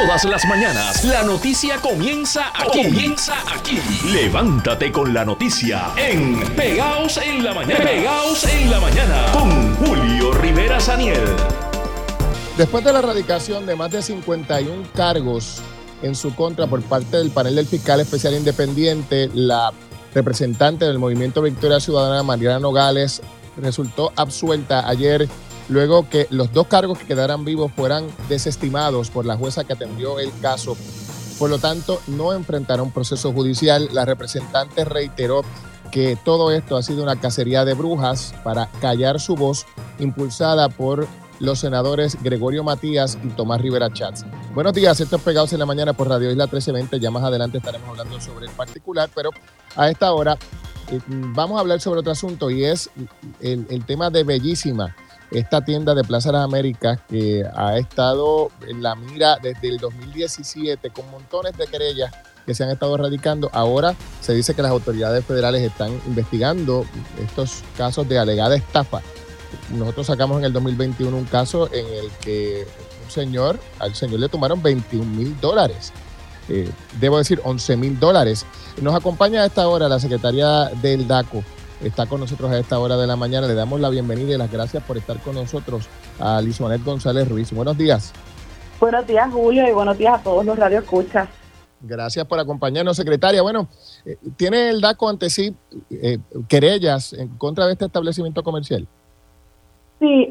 Todas las mañanas, la noticia comienza aquí. Levántate con la noticia en Pegaos en la Mañana. Pegaos en la Mañana con Julio Rivera Saniel. Después de la erradicación de más de 51 cargos en su contra por parte del panel del fiscal especial independiente, la representante del Movimiento Victoria Ciudadana, Mariana Nogales, resultó absuelta ayer luego que los 2 cargos que quedaran vivos fueran desestimados por la jueza que atendió el caso. Por lo tanto, no enfrentará un proceso judicial. La representante reiteró que todo esto ha sido una cacería de brujas para callar su voz, impulsada por los senadores Gregorio Matías y Tomás Rivera Chats. Buenos días, esto es Pegados en la Mañana por Radio Isla 1320. Ya más adelante estaremos hablando sobre el particular, pero a esta hora vamos a hablar sobre otro asunto y es el tema de Bellísima, esta tienda de Plaza de las Américas que ha estado en la mira desde el 2017 con montones de querellas que se han estado radicando. Ahora se dice que las autoridades federales están investigando estos casos de alegada estafa. Nosotros sacamos en el 2021 un caso en el que al señor le tomaron $21,000. Debo decir $11,000. Nos acompaña a esta hora la secretaria del DACO. Está con nosotros a esta hora de la mañana. Le damos la bienvenida y las gracias por estar con nosotros a Lizonet González Ruiz. Buenos días. Buenos días, Julio, y buenos días a todos los radioescuchas. Gracias por acompañarnos, secretaria. Bueno, ¿tiene el DACO ante sí querellas en contra de este establecimiento comercial? Sí,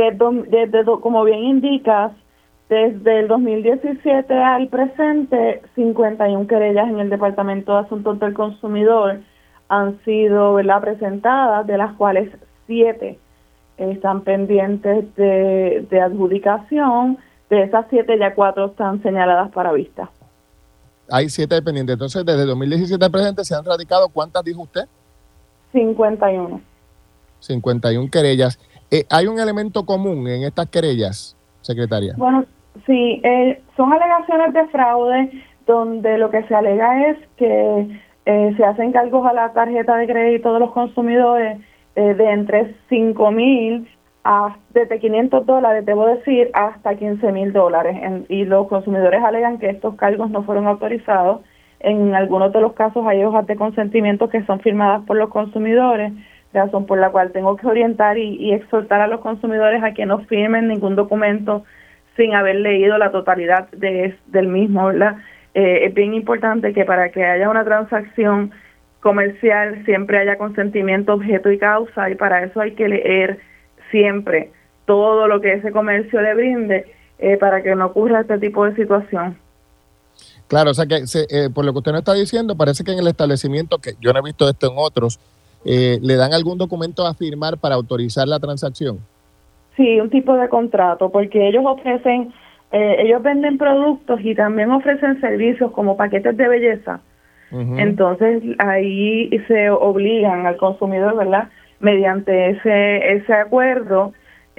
como bien indicas, desde el 2017 al presente, 51 querellas en el Departamento de Asuntos del Consumidor han sido, ¿verdad?, presentadas, de las cuales 7 están pendientes de adjudicación. De esas 7, ya 4 están señaladas para vista. Hay 7 pendientes. Entonces, desde el 2017 al presente, ¿se han radicado cuántas dijo usted? 51. 51 querellas. ¿Hay un elemento común en estas querellas, secretaria? Bueno, sí, son alegaciones de fraude donde lo que se alega es que se hacen cargos a la tarjeta de crédito de los consumidores de entre $5,000 desde $500, debo decir, hasta $15,000. Y los consumidores alegan que estos cargos no fueron autorizados. En algunos de los casos hay hojas de consentimiento que son firmadas por los consumidores, razón por la cual tengo que orientar y exhortar a los consumidores a que no firmen ningún documento sin haber leído la totalidad del mismo, ¿verdad? Es bien importante que para que haya una transacción comercial siempre haya consentimiento, objeto y causa, y para eso hay que leer siempre todo lo que ese comercio le brinde para que no ocurra este tipo de situación. Claro, o sea que por lo que usted nos está diciendo, parece que en el establecimiento, que yo no he visto esto en otros, ¿le dan algún documento a firmar para autorizar la transacción? Sí, un tipo de contrato, porque ellos ofrecen, ellos venden productos y también ofrecen servicios como paquetes de belleza. Uh-huh. Entonces ahí se obligan al consumidor, ¿verdad?, mediante ese acuerdo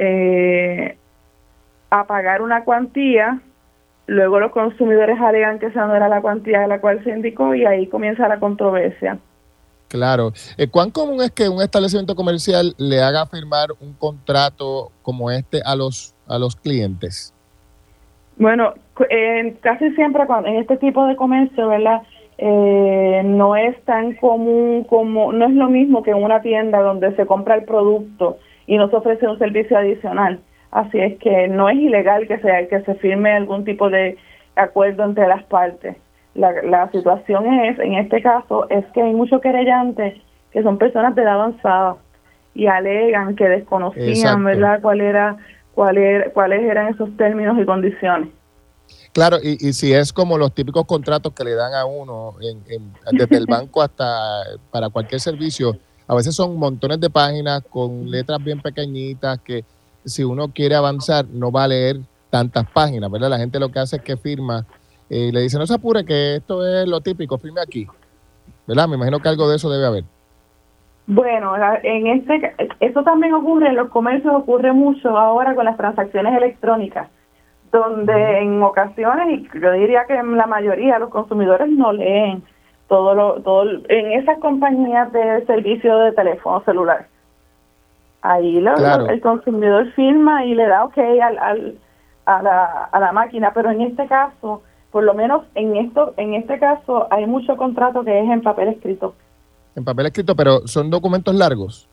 a pagar una cuantía. Luego los consumidores alegan que esa no era la cuantía a la cual se indicó y ahí comienza la controversia. Claro. ¿Cuán común es que un establecimiento comercial le haga firmar un contrato como este a los clientes? Bueno, casi siempre en este tipo de comercio, ¿verdad?, no es tan común no es lo mismo que en una tienda donde se compra el producto y no se ofrece un servicio adicional. Así es que no es ilegal que se firme algún tipo de acuerdo entre las partes. La situación en este caso, es que hay muchos querellantes que son personas de edad avanzada y alegan que desconocían, exacto, ¿verdad?, cuáles eran esos términos y condiciones. Claro, y si es como los típicos contratos que le dan a uno desde el banco hasta para cualquier servicio, a veces son montones de páginas con letras bien pequeñitas que si uno quiere avanzar no va a leer tantas páginas, ¿verdad? La gente lo que hace es que firma y le dice, no se apure que esto es lo típico, firme aquí, ¿verdad? Me imagino que algo de eso debe haber. Bueno, eso también ocurre en los comercios, ocurre mucho ahora con las transacciones electrónicas, donde en ocasiones, y yo diría que en la mayoría, los consumidores no leen todo en esas compañías de servicio de teléfono celular. Ahí claro, el consumidor firma y le da ok a la máquina, pero en este caso, por lo menos en este caso, hay mucho contrato que es en papel escrito. En papel escrito, pero son documentos largos.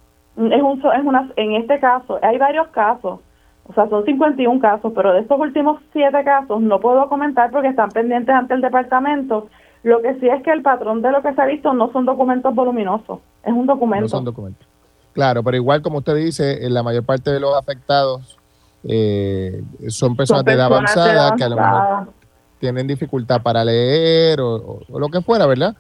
En este caso, hay varios casos, o sea, son 51 casos, pero de estos últimos 7 casos no puedo comentar porque están pendientes ante el departamento. Lo que sí es que el patrón de lo que se ha visto no son documentos voluminosos, es un documento. No son documentos. Claro, pero igual como usted dice, la mayor parte de los afectados son personas de edad avanzada que a lo mejor tienen dificultad para leer o lo que fuera, ¿verdad?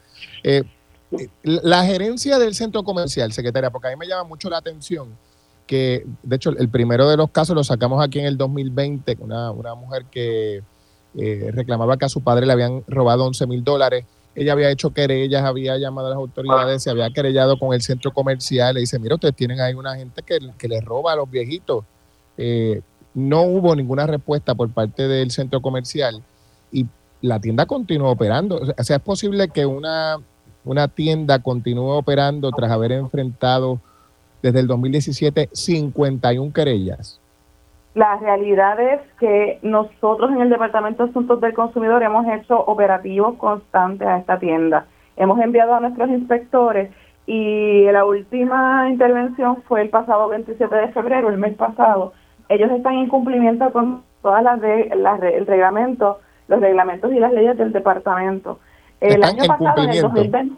La gerencia del centro comercial, secretaria, porque a mí me llama mucho la atención que, de hecho, el primero de los casos lo sacamos aquí en el 2020, una mujer que reclamaba que a su padre le habían robado $11,000. Ella había hecho querellas, había llamado a las autoridades, se había querellado con el centro comercial. Le dice, mira, ustedes tienen ahí una gente que les roba a los viejitos. No hubo ninguna respuesta por parte del centro comercial y la tienda continuó operando. O sea, es posible que una tienda continúe operando tras haber enfrentado desde el 2017 51 querellas. La realidad es que nosotros en el Departamento de Asuntos del Consumidor hemos hecho operativos constantes a esta tienda. Hemos enviado a nuestros inspectores y la última intervención fue el pasado 27 de febrero, el mes pasado. Ellos están en cumplimiento con todas el reglamento, los reglamentos y las leyes del departamento. El año pasado, en el 2020,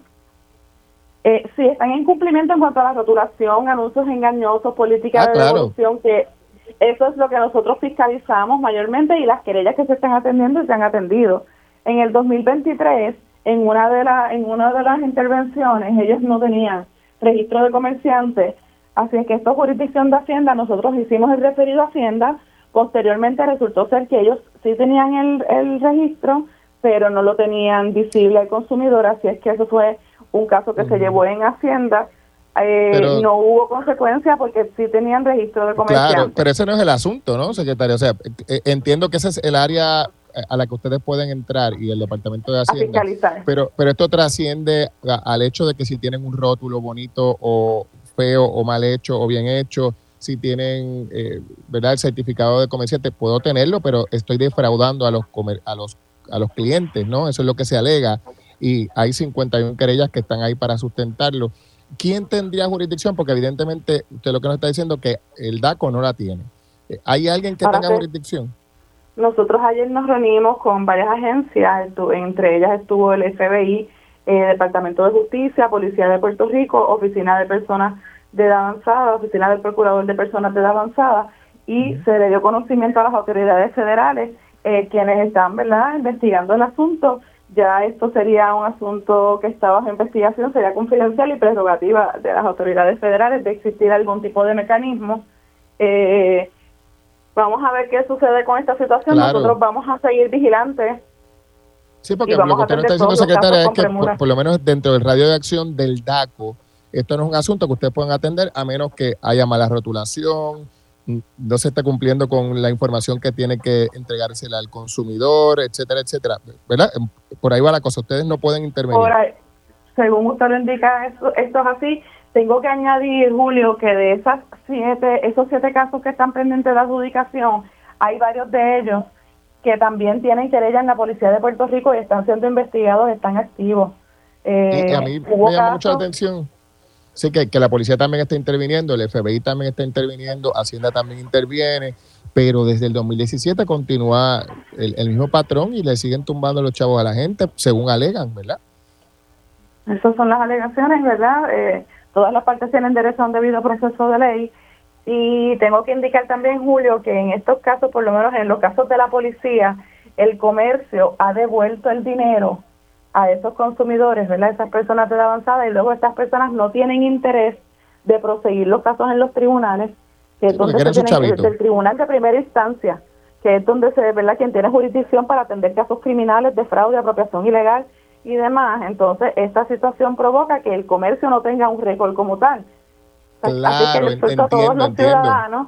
sí, están en cumplimiento en cuanto a la rotulación, anuncios engañosos, política de devolución, que eso es lo que nosotros fiscalizamos mayormente y las querellas que se están atendiendo y se han atendido. En el 2023, en una de las intervenciones, ellos no tenían registro de comerciantes, así es que esto es jurisdicción de Hacienda, nosotros hicimos el referido a Hacienda, posteriormente resultó ser que ellos sí tenían el registro, pero no lo tenían visible al consumidor, así es que eso fue un caso que se llevó en Hacienda. Pero no hubo consecuencia porque sí tenían registro de comerciantes. Claro, pero ese no es el asunto, ¿no, secretaria? O sea, entiendo que ese es el área a la que ustedes pueden entrar y el Departamento de Hacienda. A fiscalizar. Pero esto trasciende al hecho de que si tienen un rótulo bonito o feo o mal hecho o bien hecho, si tienen ¿verdad? El certificado de comerciante, puedo tenerlo, pero estoy defraudando a los clientes, ¿no? Eso es lo que se alega y hay 51 querellas que están ahí para sustentarlo. ¿Quién tendría jurisdicción? Porque evidentemente usted lo que nos está diciendo es que el DACO no la tiene. ¿Hay alguien que tenga jurisdicción? Nosotros ayer nos reunimos con varias agencias, entre ellas estuvo el FBI, Departamento de Justicia, Policía de Puerto Rico, Oficina de Personas de Edad Avanzada, Oficina del Procurador de Personas de Edad Avanzada, y se le dio conocimiento a las autoridades federales, quienes están, ¿verdad?, investigando el asunto. Ya esto sería un asunto que está bajo investigación, sería confidencial y prerrogativa de las autoridades federales de existir algún tipo de mecanismo. Vamos a ver qué sucede con esta situación. Claro. Nosotros vamos a seguir vigilantes. Sí, porque lo que usted nos está diciendo, secretaria, es que por lo menos dentro del radio de acción del DACO, esto no es un asunto que ustedes puedan atender a menos que haya mala rotulación, no se esté cumpliendo con la información que tiene que entregársela al consumidor, etcétera, etcétera, ¿verdad? Por ahí va la cosa, ustedes no pueden intervenir. Por ahí, según usted lo indica, esto es así. Tengo que añadir, Julio, que de esos 7 casos que están pendientes de adjudicación, hay varios de ellos que también tienen querella en la Policía de Puerto Rico y están siendo investigados, están activos. Y a mí me llama mucho la atención. Sí, que la policía también está interviniendo, el FBI también está interviniendo, Hacienda también interviene, pero desde el 2017 continúa el mismo patrón y le siguen tumbando los chavos a la gente, según alegan, ¿verdad? Esas son las alegaciones, ¿verdad? Todas las partes tienen derecho a un debido proceso de ley. Y tengo que indicar también, Julio, que en estos casos, por lo menos en los casos de la policía, el comercio ha devuelto el dinero a esos consumidores, ¿verdad? Esas personas de edad avanzada, y luego estas personas no tienen interés de proseguir los casos en los tribunales, que es donde se tienen, del tribunal de primera instancia, que es donde se, ¿verdad?, quien tiene jurisdicción para atender casos criminales de fraude, apropiación ilegal y demás. Entonces, esta situación provoca que el comercio no tenga un récord como tal. Claro, así que yo exhorto a todos los ciudadanos,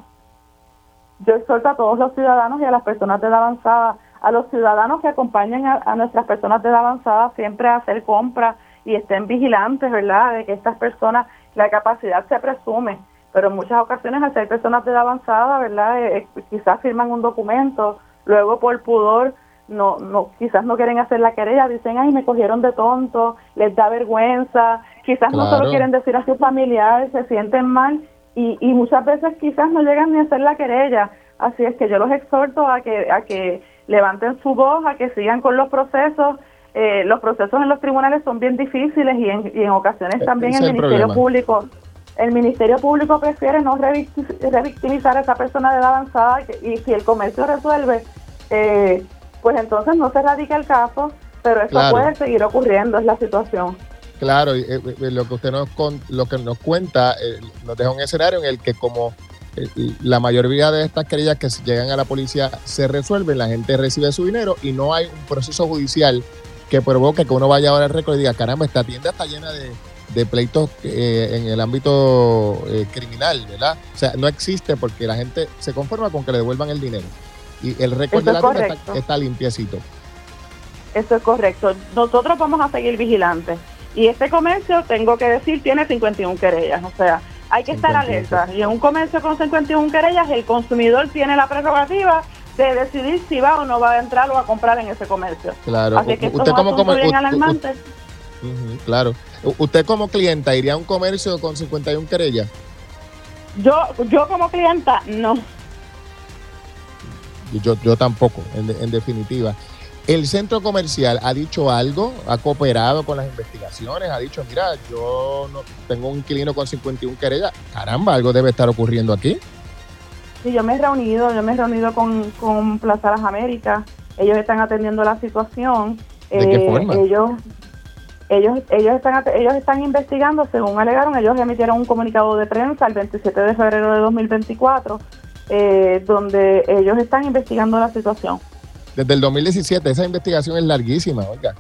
y a las personas de edad avanzada, a los ciudadanos que acompañen a nuestras personas de edad avanzada siempre a hacer compras y estén vigilantes, ¿verdad?, de que estas personas, la capacidad se presume, pero en muchas ocasiones al ser personas de edad avanzada, ¿verdad? Quizás firman un documento, luego por pudor quizás no quieren hacer la querella, dicen, ay, me cogieron de tonto, les da vergüenza, quizás no se lo quieren decir a sus familiares, se sienten mal y muchas veces quizás no llegan ni a hacer la querella. Así es que yo los exhorto a que levanten su voz, a que sigan con los procesos. Los procesos en los tribunales son bien difíciles y en ocasiones también el Ministerio Público prefiere no revictimizar a esa persona de edad avanzada y si el comercio resuelve, pues entonces no se radica el caso, pero eso puede seguir ocurriendo, es la situación. Claro, lo que usted nos cuenta nos deja un escenario en el que como la mayoría de estas querellas que llegan a la policía se resuelven, la gente recibe su dinero y no hay un proceso judicial que provoque que uno vaya ahora al récord y diga, caramba, esta tienda está llena de pleitos en el ámbito criminal, ¿verdad? O sea, no existe porque la gente se conforma con que le devuelvan el dinero. Y el récord de la tienda está limpiecito. Eso es correcto. Nosotros vamos a seguir vigilantes. Y este comercio, tengo que decir, tiene 51 querellas. O sea, hay que estar alerta. Y en un comercio con 51 querellas, el consumidor tiene la prerrogativa de decidir si va o no va a entrar o a comprar en ese comercio. Claro. Así que esto es un asunto bien alarmante. Claro. ¿Usted como clienta iría a un comercio con 51 querellas? Yo como clienta, no. Yo tampoco, en definitiva. ¿El centro comercial ha dicho algo? ¿Ha cooperado con las investigaciones? ¿Ha dicho, mira, yo no tengo un inquilino con 51 querellas? Caramba, algo debe estar ocurriendo aquí. Sí, yo me he reunido con Plaza Las Américas. Ellos están atendiendo la situación. ¿De qué forma? Ellos están investigando, según alegaron. Ellos emitieron un comunicado de prensa el 27 de febrero de 2024, donde ellos están investigando la situación. Desde el 2017, esa investigación es larguísima, oiga.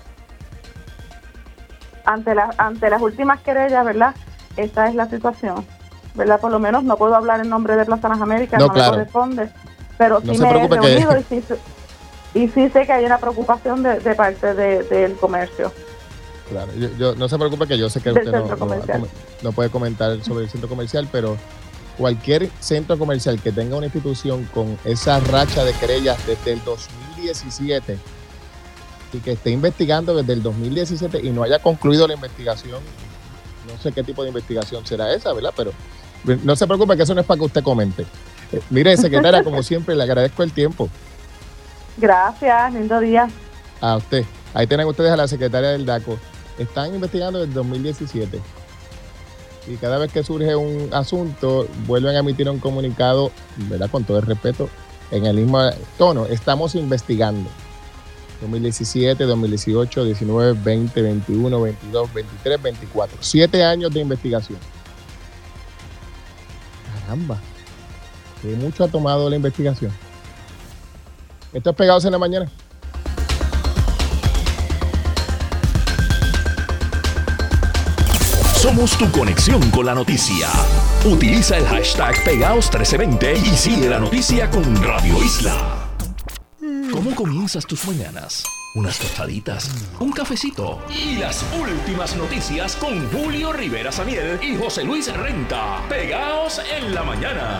Ante las últimas querellas, ¿verdad? Esta es la situación, ¿verdad? Por lo menos no puedo hablar en nombre de Plaza Las Américas, no me corresponde, pero sí me he reunido y sí sé que hay una preocupación de parte del comercio. Claro, yo no se preocupe que yo sé que usted no puede comentar sobre el centro comercial, pero cualquier centro comercial que tenga una institución con esa racha de querellas desde el 2017 y que esté investigando desde el 2017 y no haya concluido la investigación, no sé qué tipo de investigación será esa, ¿verdad? Pero no se preocupe que eso no es para que usted comente. Mire, secretaria, como siempre, le agradezco el tiempo. Gracias, lindo día. A usted. Ahí tienen ustedes a la secretaria del DACO. Están investigando desde el 2017. Y cada vez que surge un asunto, vuelven a emitir un comunicado, ¿verdad? Con todo el respeto, en el mismo tono. Estamos investigando. 2017, 2018, 19, 20, 21, 22, 23, 24. 7 años de investigación. Caramba. ¿Qué mucho ha tomado la investigación? Esto es Pegados en la Mañana. Somos tu conexión con la noticia. Utiliza el hashtag Pegaos1320 y sigue la noticia con Radio Isla. ¿Cómo comienzas tus mañanas? Unas tostaditas, un cafecito y las últimas noticias con Julio Rivera Saniel y José Luis Renta. Pegaos en la Mañana.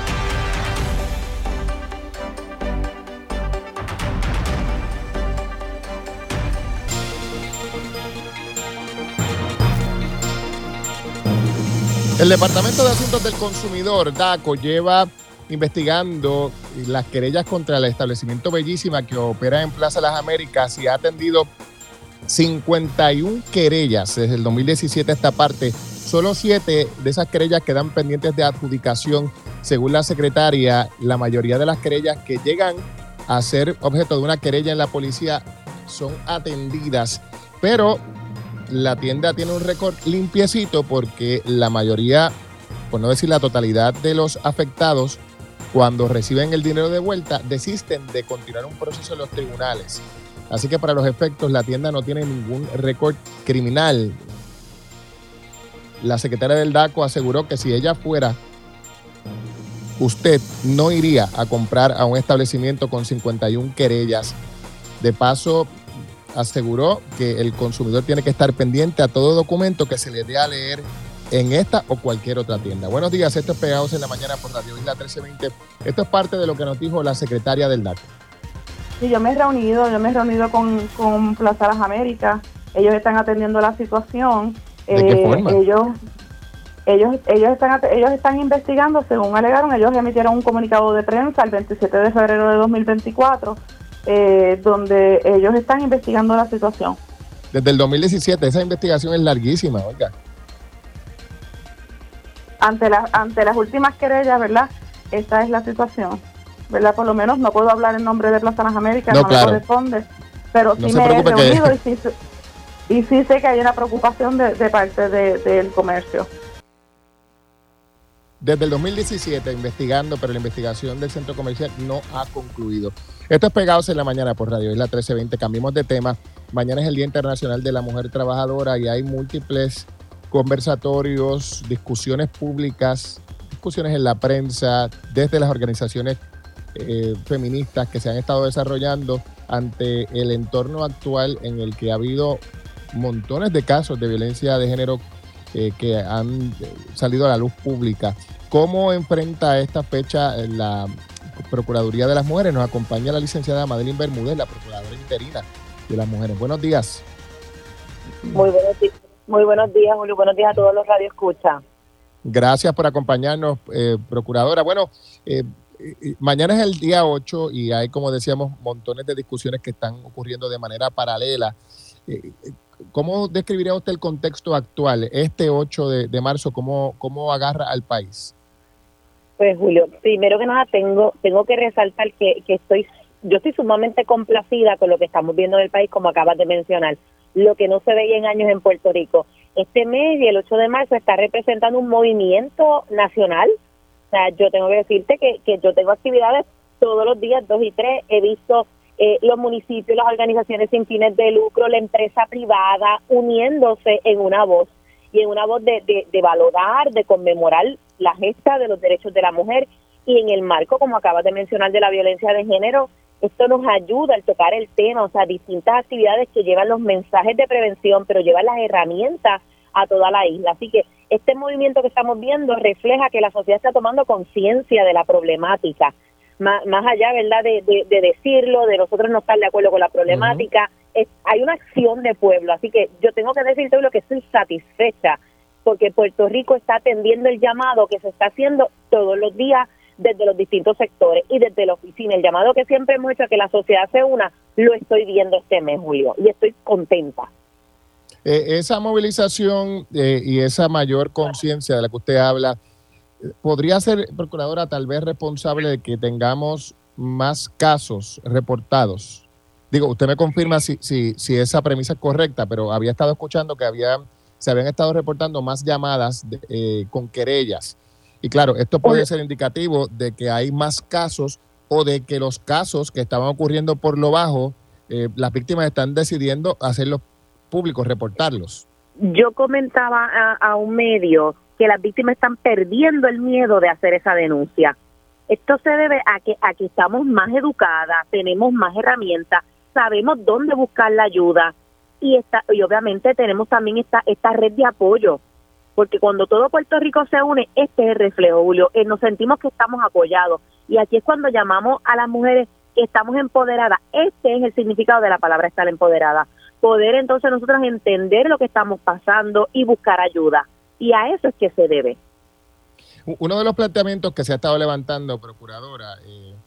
El Departamento de Asuntos del Consumidor, DACO, lleva investigando las querellas contra el establecimiento Bellísima que opera en Plaza Las Américas y ha atendido 51 querellas desde el 2017 a esta parte. Solo 7 de esas querellas quedan pendientes de adjudicación. Según la secretaria, la mayoría de las querellas que llegan a ser objeto de una querella en la policía son atendidas, pero la tienda tiene un récord limpiecito porque la mayoría, por no decir la totalidad de los afectados, cuando reciben el dinero de vuelta, desisten de continuar un proceso en los tribunales. Así que para los efectos, la tienda no tiene ningún récord criminal. La secretaria del DACO aseguró que si ella fuera, usted no iría a comprar a un establecimiento con 51 querellas. De paso, aseguró que el consumidor tiene que estar pendiente a todo documento que se le dé a leer en esta o cualquier otra tienda. Buenos días, esto es Pegados en la Mañana por Radio Isla 1320. Esto es parte de lo que nos dijo la secretaria del DACO. Sí, yo me he reunido con Plaza Las Américas. Ellos están atendiendo la situación. ¿De qué forma? Ellos están investigando, según alegaron. Ellos emitieron un comunicado de prensa el 27 de febrero de 2024, donde ellos están investigando la situación. Desde el 2017, esa investigación es larguísima, oiga. Ante las últimas querellas, ¿verdad? Esta es la situación, ¿verdad? Por lo menos no puedo hablar en nombre de Plaza Las Américas, no claro. me corresponde, pero no sí se me he preocupe reunido y sí sé que hay una preocupación de parte del comercio. Desde el 2017 investigando, pero la investigación del centro comercial no ha concluido. Esto es Pegados en la Mañana por Radio Isla 1320. Cambiemos de tema. Mañana es el Día Internacional de la Mujer Trabajadora y hay múltiples conversatorios, discusiones públicas, discusiones en la prensa, desde las organizaciones feministas que se han estado desarrollando ante el entorno actual en el que ha habido montones de casos de violencia de género que han salido a la luz pública. ¿Cómo enfrenta esta fecha la Procuraduría de las Mujeres? Nos acompaña la licenciada Madeline Bermúdez, la Procuradora Interina de las Mujeres. Buenos días. Muy buenos días, Julio. Buenos días a todos los radioescuchas. Gracias por acompañarnos, Procuradora. Bueno, mañana es el día 8 y hay, como decíamos, montones de discusiones que están ocurriendo de manera paralela. ¿Cómo describiría usted el contexto actual, este 8 de marzo, cómo agarra al país? Pues, Julio, primero que nada tengo que resaltar que yo estoy sumamente complacida con lo que estamos viendo en el país, como acabas de mencionar, lo que no se veía en años en Puerto Rico. Este mes y el 8 de marzo está representando un movimiento nacional. O sea, yo tengo que decirte que yo tengo actividades todos los días, 2 y 3, he visto los municipios, las organizaciones sin fines de lucro, la empresa privada uniéndose en una voz y en una voz de valorar, de conmemorar la gesta de los derechos de la mujer y en el marco, como acabas de mencionar, de la violencia de género. Esto nos ayuda al tocar el tema, o sea, distintas actividades que llevan los mensajes de prevención, pero llevan las herramientas a toda la isla. Así que este movimiento que estamos viendo refleja que la sociedad está tomando conciencia de la problemática. Más allá, ¿verdad?, de decirlo, de nosotros no estar de acuerdo con la problemática, hay una acción de pueblo. Así que yo tengo que decirte lo que estoy satisfecha, porque Puerto Rico está atendiendo el llamado que se está haciendo todos los días desde los distintos sectores y desde la oficina. El llamado que siempre hemos hecho a que la sociedad se una, lo estoy viendo este mes, Julio, y estoy contenta. Esa movilización y esa mayor conciencia de la que usted habla, ¿podría ser, Procuradora, tal vez responsable de que tengamos más casos reportados? Digo, usted me confirma si esa premisa es correcta, pero había estado escuchando que se habían estado reportando más llamadas con querellas. Y claro, esto puede ser indicativo de que hay más casos o de que los casos que estaban ocurriendo por lo bajo, las víctimas están decidiendo hacerlos públicos, reportarlos. Yo comentaba a un medio que las víctimas están perdiendo el miedo de hacer esa denuncia. Esto se debe a que aquí estamos más educadas, tenemos más herramientas, sabemos dónde buscar la ayuda y obviamente tenemos también esta red de apoyo, porque cuando todo Puerto Rico se une, este es el reflejo, Julio, nos sentimos que estamos apoyados y aquí es cuando llamamos a las mujeres que estamos empoderadas. Este es el significado de la palabra estar empoderada, poder entonces nosotros entender lo que estamos pasando y buscar ayuda. Y a eso es que se debe. Uno de los planteamientos que se ha estado levantando, Procuradora,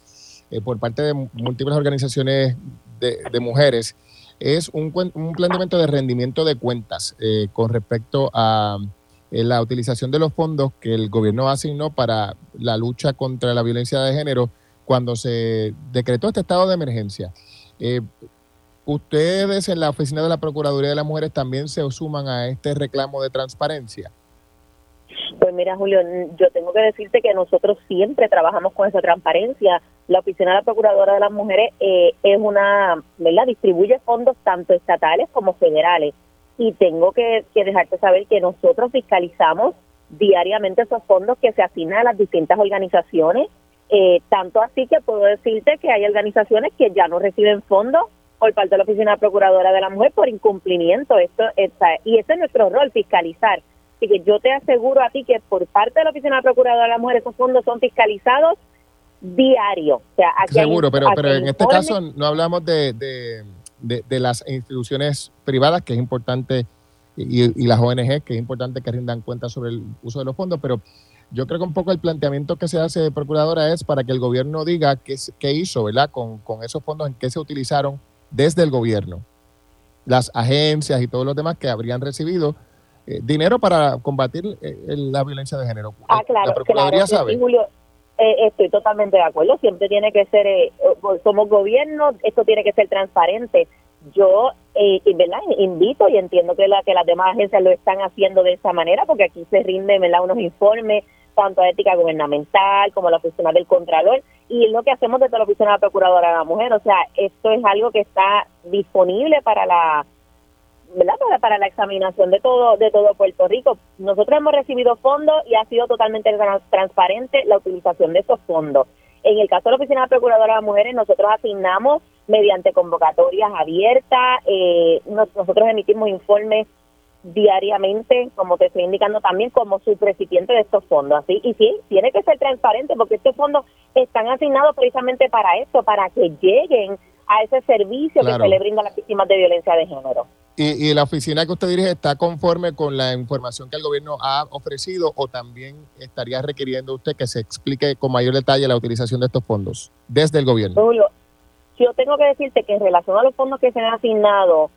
por parte de múltiples organizaciones de mujeres, es un planteamiento de rendimiento de cuentas con respecto a la utilización de los fondos que el gobierno asignó para la lucha contra la violencia de género cuando se decretó este estado de emergencia. ¿Ustedes en la oficina de la Procuraduría de las Mujeres también se suman a este reclamo de transparencia? Pues mira, Julio, yo tengo que decirte que nosotros siempre trabajamos con esa transparencia. La Oficina de la Procuradora de las Mujeres es una, ¿verdad?, distribuye fondos tanto estatales como federales. Y tengo que dejarte saber que nosotros fiscalizamos diariamente esos fondos que se asignan a las distintas organizaciones. Tanto así que puedo decirte que hay organizaciones que ya no reciben fondos por parte de la Oficina Procuradora de la Mujer por incumplimiento. Y ese es nuestro rol, fiscalizar. Así que yo te aseguro a ti que por parte de la Oficina de Procuradora de la Mujer esos fondos son fiscalizados diario. O sea, aquí seguro, pero en este informe. caso no hablamos de las instituciones privadas, que es importante, y las ONG, que es importante que rindan cuenta sobre el uso de los fondos, pero yo creo que un poco el planteamiento que se hace, Procuradora, es para que el gobierno diga qué hizo, ¿verdad?, con esos fondos, en qué se utilizaron desde el gobierno, las agencias y todos los demás que habrían recibido dinero para combatir la violencia de género. Claro, ¿La Procuraduría sabe? Sí, Julio, estoy totalmente de acuerdo. Siempre tiene que ser, somos gobierno, esto tiene que ser transparente. Yo, ¿verdad?, invito y entiendo que las demás agencias lo están haciendo de esa manera, porque aquí se rinden, ¿verdad?, unos informes, tanto a ética gubernamental como a la oficina del Contralor, y es lo que hacemos desde la oficina de la Procuradora de la Mujer. O sea, esto es algo que está disponible para ¿verdad?, para la examinación de todo Puerto Rico. Nosotros hemos recibido fondos y ha sido totalmente transparente la utilización de esos fondos. En el caso de la Oficina de la Procuradora de las Mujeres, nosotros asignamos mediante convocatorias abiertas, nosotros emitimos informes diariamente, como te estoy indicando también, como subrecipiente de estos fondos. Así, y sí, tiene que ser transparente, porque estos fondos están asignados precisamente para esto, para que lleguen a ese servicio que se le brinda a las víctimas de violencia de género. ¿Y la oficina que usted dirige está conforme con la información que el gobierno ha ofrecido, o también estaría requiriendo usted que se explique con mayor detalle la utilización de estos fondos desde el gobierno? Julio, yo tengo que decirte que en relación a los fondos que se han asignado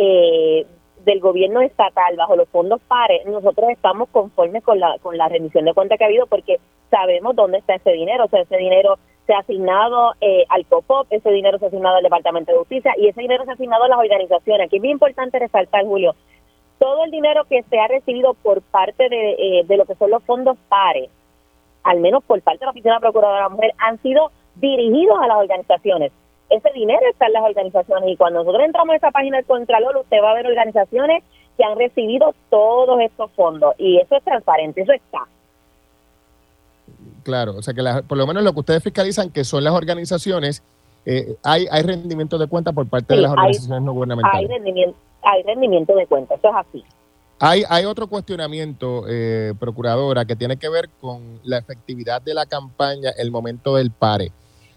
del gobierno estatal bajo los fondos PARE, nosotros estamos conformes con la rendición de cuentas que ha habido, porque sabemos dónde está ese dinero. O sea, ese dinero se ha asignado al COPOP, ese dinero se ha asignado al Departamento de Justicia y ese dinero se ha asignado a las organizaciones. Aquí es bien importante resaltar, Julio, todo el dinero que se ha recibido por parte de lo que son los fondos PARE, al menos por parte de la Oficina de la Procuradora de la Mujer, han sido dirigidos a las organizaciones. Ese dinero está en las organizaciones, y cuando nosotros entramos a esa página del Contralor, usted va a ver organizaciones que han recibido todos estos fondos, y eso es transparente, eso está. Claro, o sea que por lo menos lo que ustedes fiscalizan, que son las organizaciones, hay rendimiento de cuenta por parte de las organizaciones no gubernamentales. Hay rendimiento de cuenta, eso es así. Hay otro cuestionamiento, Procuradora, que tiene que ver con la efectividad de la campaña, el momento del PARE.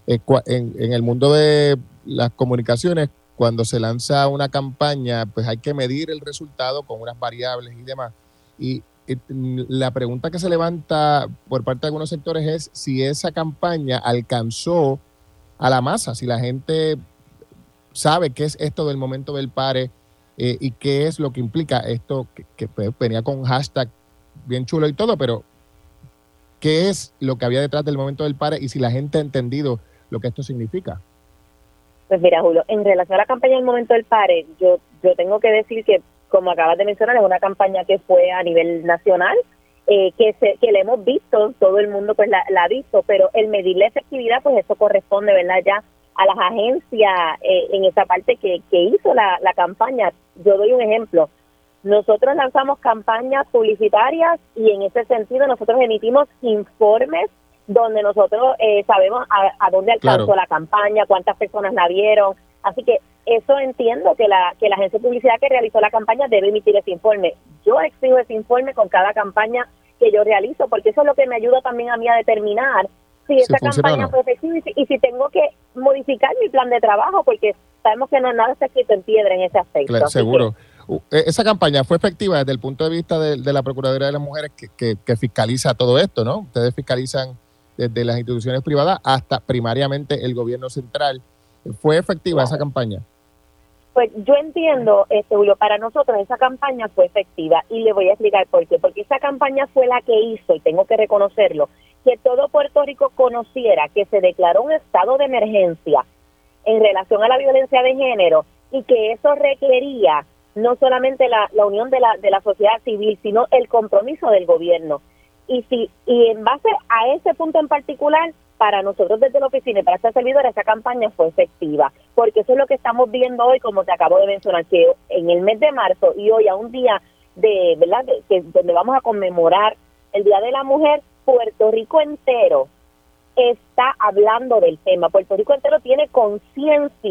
En el mundo de las comunicaciones, cuando se lanza una campaña, pues hay que medir el resultado con unas variables y demás. Y la pregunta que se levanta por parte de algunos sectores es si esa campaña alcanzó a la masa, si la gente sabe qué es esto del momento del PARE y qué es lo que implica esto, que venía con un hashtag bien chulo y todo, pero qué es lo que había detrás del momento del PARE y si la gente ha entendido lo que esto significa. Pues mira, Julio, en relación a la campaña del momento del PARE, yo tengo que decir que, como acabas de mencionar, es una campaña que fue a nivel nacional, que la hemos visto, todo el mundo pues la ha visto, pero el medir la efectividad, pues eso corresponde, ¿verdad?, ya a las agencias en esa parte que hizo la campaña. Yo doy un ejemplo. Nosotros lanzamos campañas publicitarias y en ese sentido nosotros emitimos informes donde nosotros sabemos a dónde alcanzó la campaña, cuántas personas la vieron. Así que eso entiendo que la agencia de publicidad que realizó la campaña debe emitir ese informe. Yo exijo ese informe con cada campaña que yo realizo, porque eso es lo que me ayuda también a mí a determinar si esa campaña fue efectiva y si tengo que modificar mi plan de trabajo, porque sabemos que no nada está escrito en piedra en ese aspecto. Claro, seguro. Esa campaña fue efectiva desde el punto de vista de la Procuraduría de las Mujeres que fiscaliza todo esto, ¿no? Ustedes fiscalizan desde las instituciones privadas hasta primariamente el gobierno central. ¿Fue efectiva esa campaña? Pues yo entiendo, Julio, para nosotros esa campaña fue efectiva y le voy a explicar por qué. Porque esa campaña fue la que hizo, y tengo que reconocerlo, que todo Puerto Rico conociera que se declaró un estado de emergencia en relación a la violencia de género y que eso requería no solamente la unión de la sociedad civil, sino el compromiso del gobierno. Y en base a ese punto en particular, para nosotros desde la oficina y para esta servidora, esa campaña fue efectiva, porque eso es lo que estamos viendo hoy, como te acabo de mencionar, que en el mes de marzo y hoy a un día ¿verdad?, donde vamos a conmemorar el Día de la Mujer, Puerto Rico entero está hablando del tema. Puerto Rico entero tiene conciencia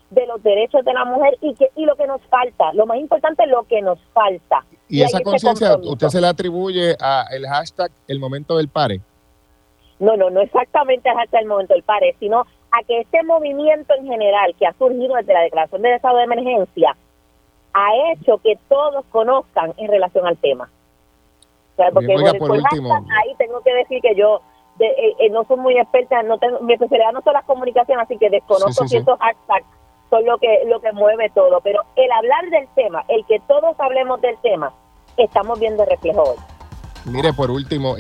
de los derechos de la mujer y lo que nos falta, lo más importante, lo que nos falta. Y esa conciencia, ¿usted se la atribuye a el hashtag El Momento del Pare? No exactamente hasta el momento del pare, sino a que este movimiento en general que ha surgido desde la declaración del estado de emergencia ha hecho que todos conozcan en relación al tema. O sea, porque oiga, por último, ahí tengo que decir que yo no soy muy experta, mi especialidad no son las comunicaciones, así que desconozco ciertos hashtags son lo que mueve todo, pero el hablar del tema, el que todos hablemos del tema, estamos viendo reflejo hoy. Mire, por último,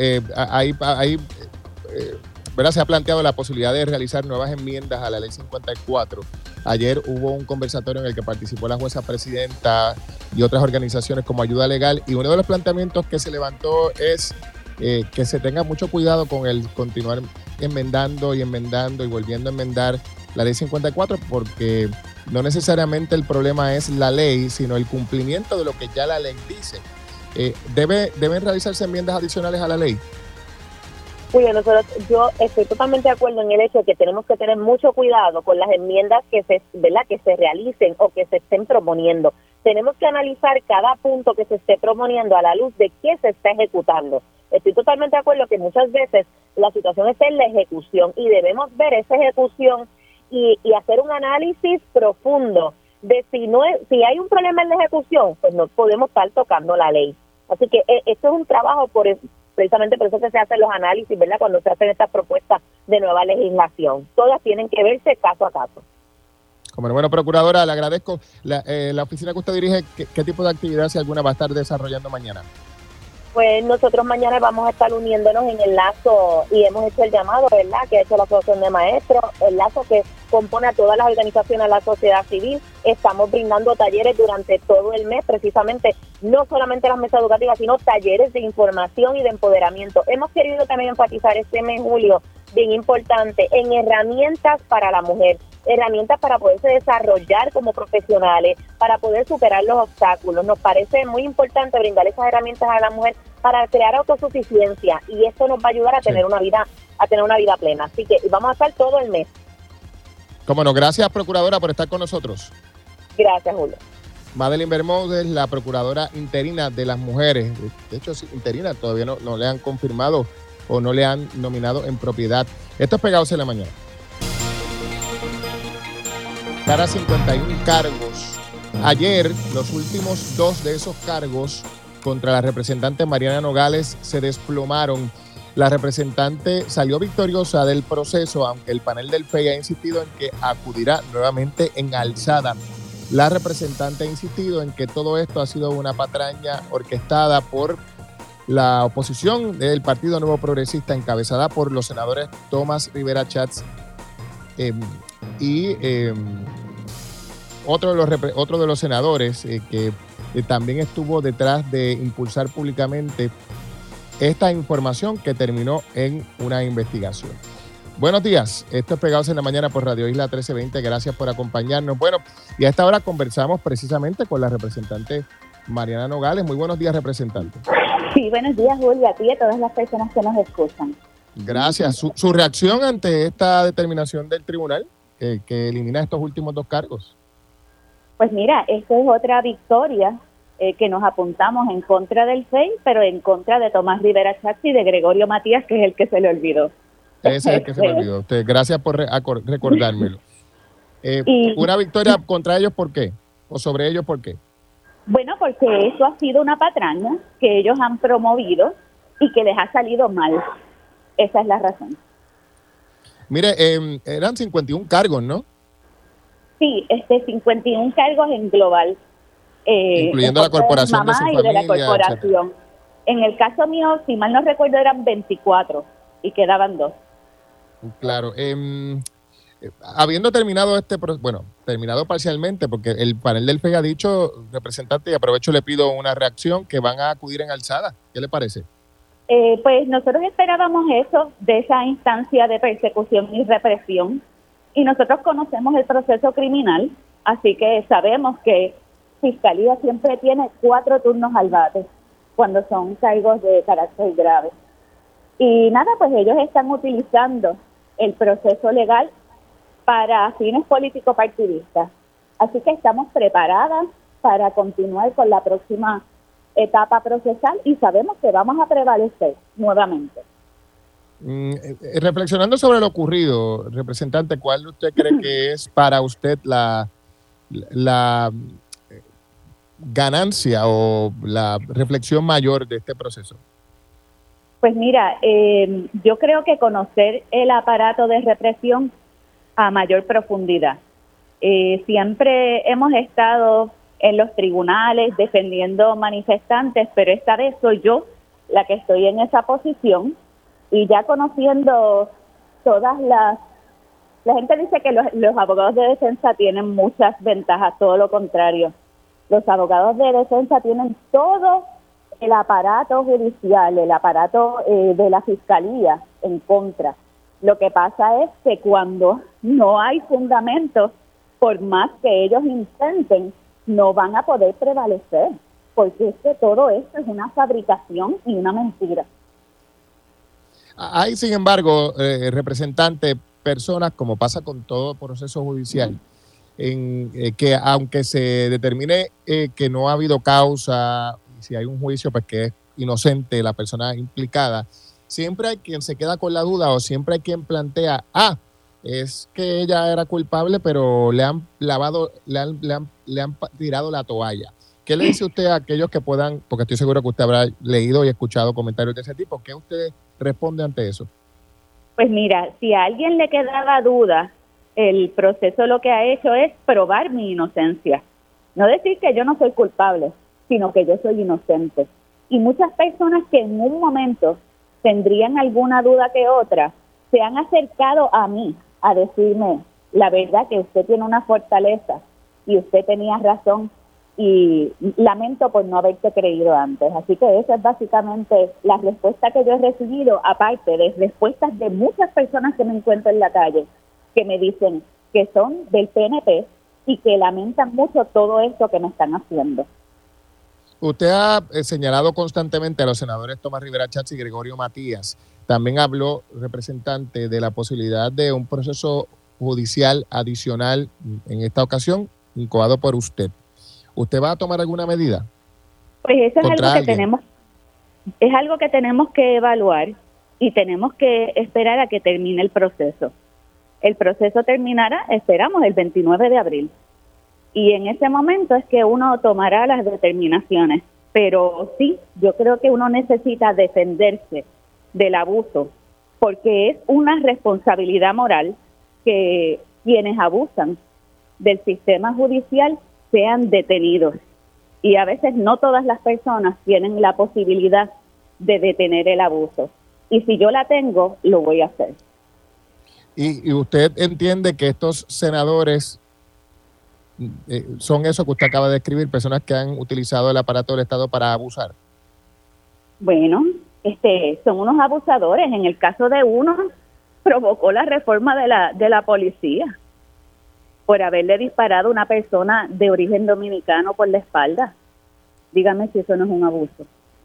¿verdad? Se ha planteado la posibilidad de realizar nuevas enmiendas a la Ley 54. Ayer hubo un conversatorio en el que participó la jueza presidenta y otras organizaciones como Ayuda Legal, y uno de los planteamientos que se levantó es que se tenga mucho cuidado con el continuar enmendando y volviendo a enmendar la Ley 54, porque no necesariamente el problema es la ley, sino el cumplimiento de lo que ya la ley dice. ¿Deben realizarse enmiendas adicionales a la ley? Julio, yo estoy totalmente de acuerdo en el hecho de que tenemos que tener mucho cuidado con las enmiendas que se realicen o que se estén proponiendo. Tenemos que analizar cada punto que se esté proponiendo a la luz de qué se está ejecutando. Estoy totalmente de acuerdo que muchas veces la situación está en la ejecución y debemos ver esa ejecución y hacer un análisis profundo de si hay un problema en la ejecución, pues no podemos estar tocando la ley. Así que esto es un trabajo precisamente por eso que se hacen los análisis, ¿verdad? Cuando se hacen estas propuestas de nueva legislación. Todas tienen que verse caso a caso. Bueno, procuradora, le agradezco. La oficina que usted dirige, ¿qué tipo de actividad, si alguna, va a estar desarrollando mañana? Pues nosotros mañana vamos a estar uniéndonos en el lazo y hemos hecho el llamado, ¿verdad?, que ha hecho la Asociación de Maestros, el lazo que compone a todas las organizaciones de la sociedad civil. Estamos brindando talleres durante todo el mes, precisamente, no solamente las mesas educativas, sino talleres de información y de empoderamiento. Hemos querido también enfatizar este mes, Julio, bien importante, en herramientas para la mujer, herramientas para poderse desarrollar como profesionales, para poder superar los obstáculos. Nos parece muy importante brindar esas herramientas a la mujer para crear autosuficiencia, y esto nos va a ayudar a tener una vida plena. Así que vamos a estar todo el mes. Cómo no, gracias, procuradora, por estar con nosotros. Gracias, Julio. Madeline Bermúdez, la procuradora interina de las mujeres. De hecho, sí, interina, todavía no le han confirmado o no le han nominado en propiedad. Esto es Pegados en la Mañana. Para 51 cargos. Ayer, los últimos 2 de esos cargos contra la representante Mariana Nogales se desplomaron. La representante salió victoriosa del proceso, aunque el panel del FEI ha insistido en que acudirá nuevamente en alzada. La representante ha insistido en que todo esto ha sido una patraña orquestada por la oposición del Partido Nuevo Progresista, encabezada por los senadores Tomás Rivera Chats y otro de los senadores que también estuvo detrás de impulsar públicamente esta información que terminó en una investigación. Buenos días, esto es Pegados en la Mañana por Radio Isla 1320, gracias por acompañarnos. Bueno, y a esta hora conversamos precisamente con la representante Mariana Nogales. Muy buenos días, representante. Sí, buenos días, Julio, a ti y a todas las personas que nos escuchan. Gracias. Su reacción ante esta determinación del tribunal que elimina estos últimos 2 cargos. Pues mira, esta es otra victoria que nos apuntamos en contra del FEI, pero en contra de Tomás Rivera Chats y de Gregorio Matías, que es el que se le olvidó. Ese es el que se le olvidó. Gracias por recordármelo. ¿Una victoria contra ellos por qué? ¿O sobre ellos por qué? Bueno, porque eso ha sido una patraña que ellos han promovido y que les ha salido mal. Esa es la razón. Mire, eran 51 cargos, ¿no? Sí, 51 cargos en global. Incluyendo la corporación de su familia, de la corporación. Etc. En el caso mío, si mal no recuerdo, eran 24 y quedaban 2. Claro. Habiendo terminado terminado parcialmente, porque el panel del FEI ha dicho, representante, y aprovecho, le pido una reacción, que van a acudir en alzada. ¿Qué le parece? Pues nosotros esperábamos eso de esa instancia de persecución y represión, y nosotros conocemos el proceso criminal, así que sabemos que Fiscalía siempre tiene 4 turnos al bate cuando son cargos de carácter grave. Y nada, pues ellos están utilizando el proceso legal para fines político-partidistas. Así que estamos preparadas para continuar con la próxima etapa procesal y sabemos que vamos a prevalecer nuevamente. Reflexionando sobre lo ocurrido, representante, ¿cuál usted cree que es para usted la ganancia o la reflexión mayor de este proceso? Pues mira, yo creo que conocer el aparato de represión a mayor profundidad. Siempre hemos estado en los tribunales defendiendo manifestantes, pero esta vez soy yo la que estoy en esa posición y ya conociendo todas las... La gente dice que los abogados de defensa tienen muchas ventajas, todo lo contrario. Los abogados de defensa tienen todo el aparato judicial, el aparato de la fiscalía en contra. Lo que pasa es que cuando no hay fundamentos, por más que ellos intenten, no van a poder prevalecer, porque es que todo esto es una fabricación y una mentira. Hay, sin embargo, representante, personas, como pasa con todo proceso judicial, que aunque se determine que no ha habido causa, si hay un juicio, pues que es inocente la persona implicada, siempre hay quien se queda con la duda o siempre hay quien plantea, es que ella era culpable, pero le han tirado la toalla. ¿Qué le dice usted a aquellos que puedan, porque estoy seguro que usted habrá leído y escuchado comentarios de ese tipo, ¿qué usted responde ante eso? Pues mira, si a alguien le quedaba duda, el proceso lo que ha hecho es probar mi inocencia. No decir que yo no soy culpable, sino que yo soy inocente. Y muchas personas que en un momento tendrían alguna duda que otra, se han acercado a mí a decirme, la verdad que usted tiene una fortaleza y usted tenía razón y lamento por no haberte creído antes. Así que esa es básicamente la respuesta que yo he recibido, aparte de respuestas de muchas personas que me encuentro en la calle, que me dicen que son del PNP y que lamentan mucho todo esto que me están haciendo. Usted ha señalado constantemente a los senadores Tomás Rivera Chatz y Gregorio Matías. También habló, representante, de la posibilidad de un proceso judicial adicional, en esta ocasión, incoado por usted. ¿Usted va a tomar alguna medida? Pues eso es algo que tenemos que evaluar y tenemos que esperar a que termine el proceso. El proceso terminará, esperamos, el 29 de abril. Y en ese momento es que uno tomará las determinaciones. Pero sí, yo creo que uno necesita defenderse del abuso, porque es una responsabilidad moral que quienes abusan del sistema judicial sean detenidos. Y a veces no todas las personas tienen la posibilidad de detener el abuso. Y si yo la tengo, lo voy a hacer. ¿Y usted entiende que estos senadores son eso que usted acaba de describir, personas que han utilizado el aparato del Estado para abusar? Bueno, son unos abusadores. En el caso de uno, provocó la reforma de la policía por haberle disparado a una persona de origen dominicano por la espalda. Dígame si eso no es un abuso.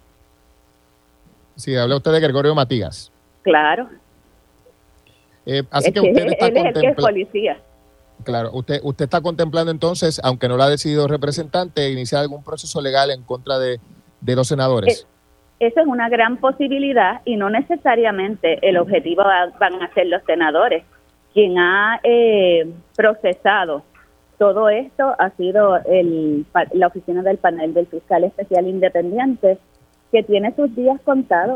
Sí, habla usted de Gregorio Matías. Claro. Así que usted está él es el que es policía. Claro, usted está contemplando entonces, aunque no lo ha decidido representante, iniciar algún proceso legal en contra de los senadores. Esa es una gran posibilidad y no necesariamente el objetivo van a ser los senadores. Quien ha procesado todo esto ha sido la oficina del panel del fiscal especial independiente, que tiene sus días contados.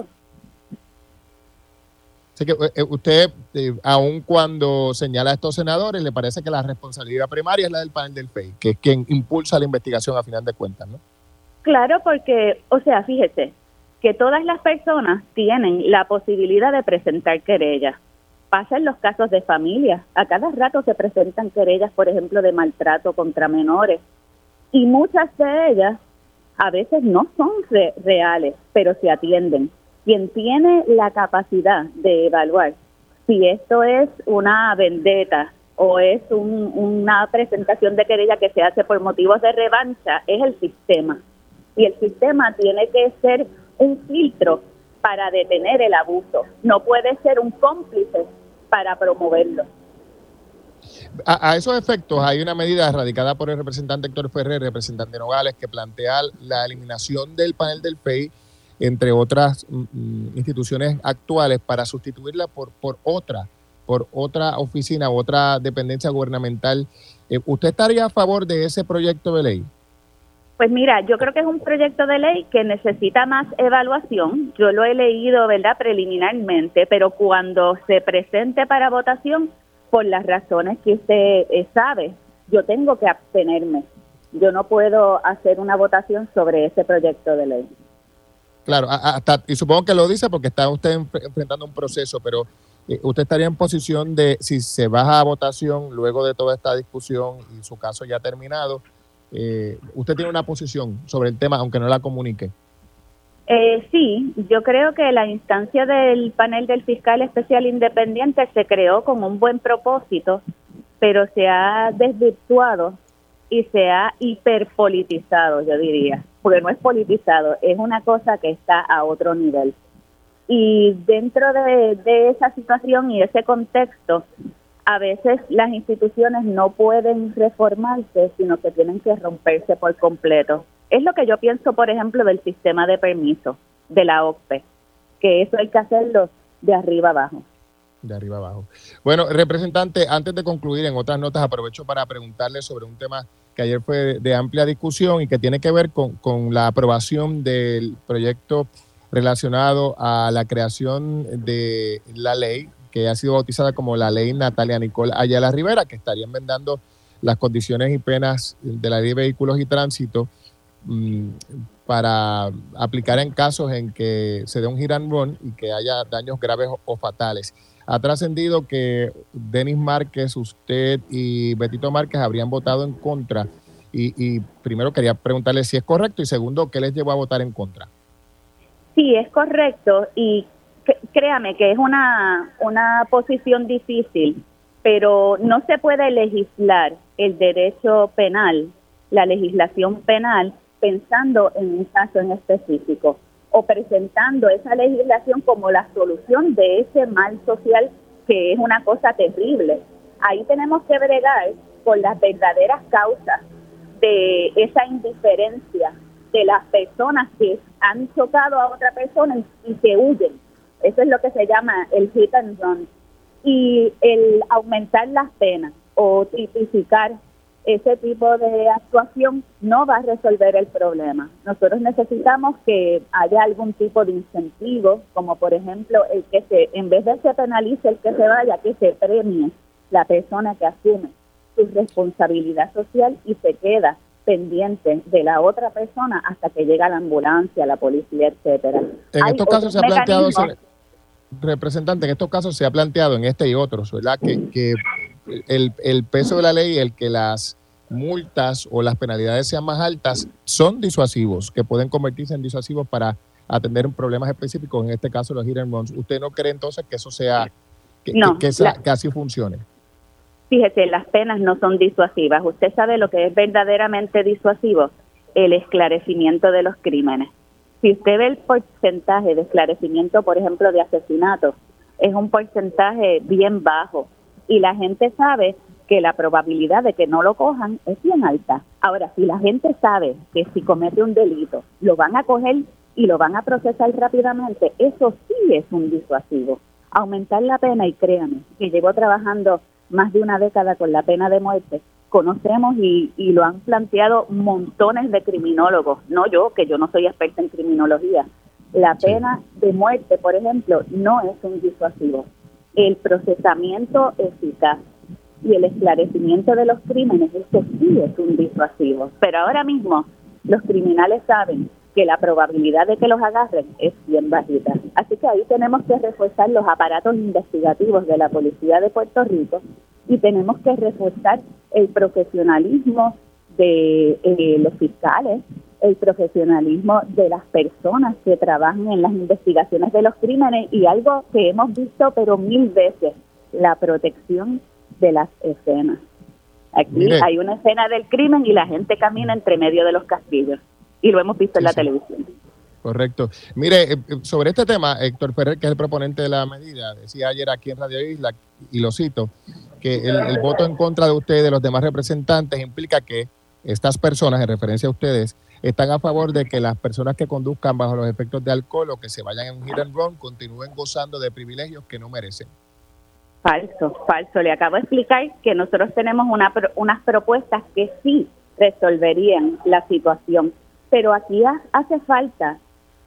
Así que usted, aun cuando señala a estos senadores, le parece que la responsabilidad primaria es la del panel del FEI, que es quien impulsa la investigación a final de cuentas, ¿no? Claro, porque, fíjese, que todas las personas tienen la posibilidad de presentar querellas. Pasa en los casos de familia. A cada rato se presentan querellas, por ejemplo, de maltrato contra menores. Y muchas de ellas a veces no son reales, pero se atienden. Quien tiene la capacidad de evaluar si esto es una vendetta o es una presentación de querella que se hace por motivos de revancha es el sistema. Y el sistema tiene que ser un filtro para detener el abuso. No puede ser un cómplice para promoverlo. A esos efectos hay una medida radicada por el representante Héctor Ferrer, representante Nogales, que plantea la eliminación del panel del FEI, entre otras instituciones actuales, para sustituirla por otra oficina, otra dependencia gubernamental. ¿Usted estaría a favor de ese proyecto de ley? Pues mira, yo creo que es un proyecto de ley que necesita más evaluación. Yo lo he leído, ¿verdad?, preliminarmente, pero cuando se presente para votación, por las razones que usted sabe, yo tengo que abstenerme. Yo no puedo hacer una votación sobre ese proyecto de ley. Claro, y supongo que lo dice porque está usted enfrentando un proceso, pero usted estaría en posición de, si se baja a votación luego de toda esta discusión y su caso ya terminado, usted tiene una posición sobre el tema, aunque no la comunique. Sí, yo creo que la instancia del panel del fiscal especial independiente se creó con un buen propósito, pero se ha desvirtuado y se ha hiperpolitizado, yo diría, porque no es politizado, es una cosa que está a otro nivel. Y dentro de esa situación y ese contexto, a veces las instituciones no pueden reformarse, sino que tienen que romperse por completo. Es lo que yo pienso, por ejemplo, del sistema de permiso de la OCPE, que eso hay que hacerlo de arriba abajo. De arriba abajo. Bueno, representante, antes de concluir, en otras notas aprovecho para preguntarle sobre un tema que ayer fue de amplia discusión y que tiene que ver con la aprobación del proyecto relacionado a la creación de la ley que ha sido bautizada como la ley Natalia Nicole Ayala Rivera, que estaría enmendando las condiciones y penas de la ley de vehículos y tránsito para aplicar en casos en que se dé un hit and run y que haya daños graves o fatales. Ha trascendido que Denis Márquez, usted y Betito Márquez habrían votado en contra y primero quería preguntarle si es correcto y segundo, ¿qué les llevó a votar en contra? Sí, es correcto y créame que es una posición difícil, pero no se puede legislar el derecho penal, la legislación penal, pensando en un caso en específico o presentando esa legislación como la solución de ese mal social que es una cosa terrible. Ahí tenemos que bregar con las verdaderas causas de esa indiferencia de las personas que han chocado a otra persona y que huyen. Eso es lo que se llama el hit and run. Y el aumentar las penas o tipificar ese tipo de actuación no va a resolver el problema. Nosotros necesitamos que haya algún tipo de incentivo, como por ejemplo el que en vez de que se penalice el que se vaya, que se premie la persona que asume su responsabilidad social y se queda pendiente de la otra persona hasta que llega la ambulancia, la policía, etcétera. En estos casos se ha planteado, representante, en estos casos se ha planteado, en este y otros, ¿verdad?, que el peso de la ley, el que las multas o las penalidades sean más altas, son disuasivos, que pueden convertirse en disuasivos para atender problemas específicos, en este caso los hit and runs. ¿Usted no cree entonces que eso sea, que así funcione? Fíjese, las penas no son disuasivas. Usted sabe lo que es verdaderamente disuasivo, el esclarecimiento de los crímenes. Si usted ve el porcentaje de esclarecimiento, por ejemplo, de asesinatos, es un porcentaje bien bajo y la gente sabe que la probabilidad de que no lo cojan es bien alta. Ahora, si la gente sabe que si comete un delito lo van a coger y lo van a procesar rápidamente, eso sí es un disuasivo. Aumentar la pena, y créanme, que llevo trabajando más de una década con la pena de muerte, conocemos y lo han planteado montones de criminólogos, no yo, que yo no soy experta en criminología. La pena de muerte, por ejemplo, no es un disuasivo. El procesamiento eficaz y el esclarecimiento de los crímenes, eso sí es un disuasivo. Pero ahora mismo los criminales saben que la probabilidad de que los agarren es bien bajita. Así que ahí tenemos que reforzar los aparatos investigativos de la Policía de Puerto Rico y tenemos que reforzar el profesionalismo de los fiscales, el profesionalismo de las personas que trabajan en las investigaciones de los crímenes y algo que hemos visto pero 1000 veces, la protección de las escenas. Aquí hay una escena del crimen y la gente camina entre medio de los castillos y lo hemos visto en la televisión. Correcto. Mire, sobre este tema, Héctor Ferrer, que es el proponente de la medida, decía ayer aquí en Radio Isla, y lo cito, que el voto en contra de ustedes, de los demás representantes, implica que estas personas, en referencia a ustedes, están a favor de que las personas que conduzcan bajo los efectos de alcohol o que se vayan en un hit and run continúen gozando de privilegios que no merecen. Falso. Le acabo de explicar que nosotros tenemos unas propuestas que sí resolverían la situación, pero aquí hace falta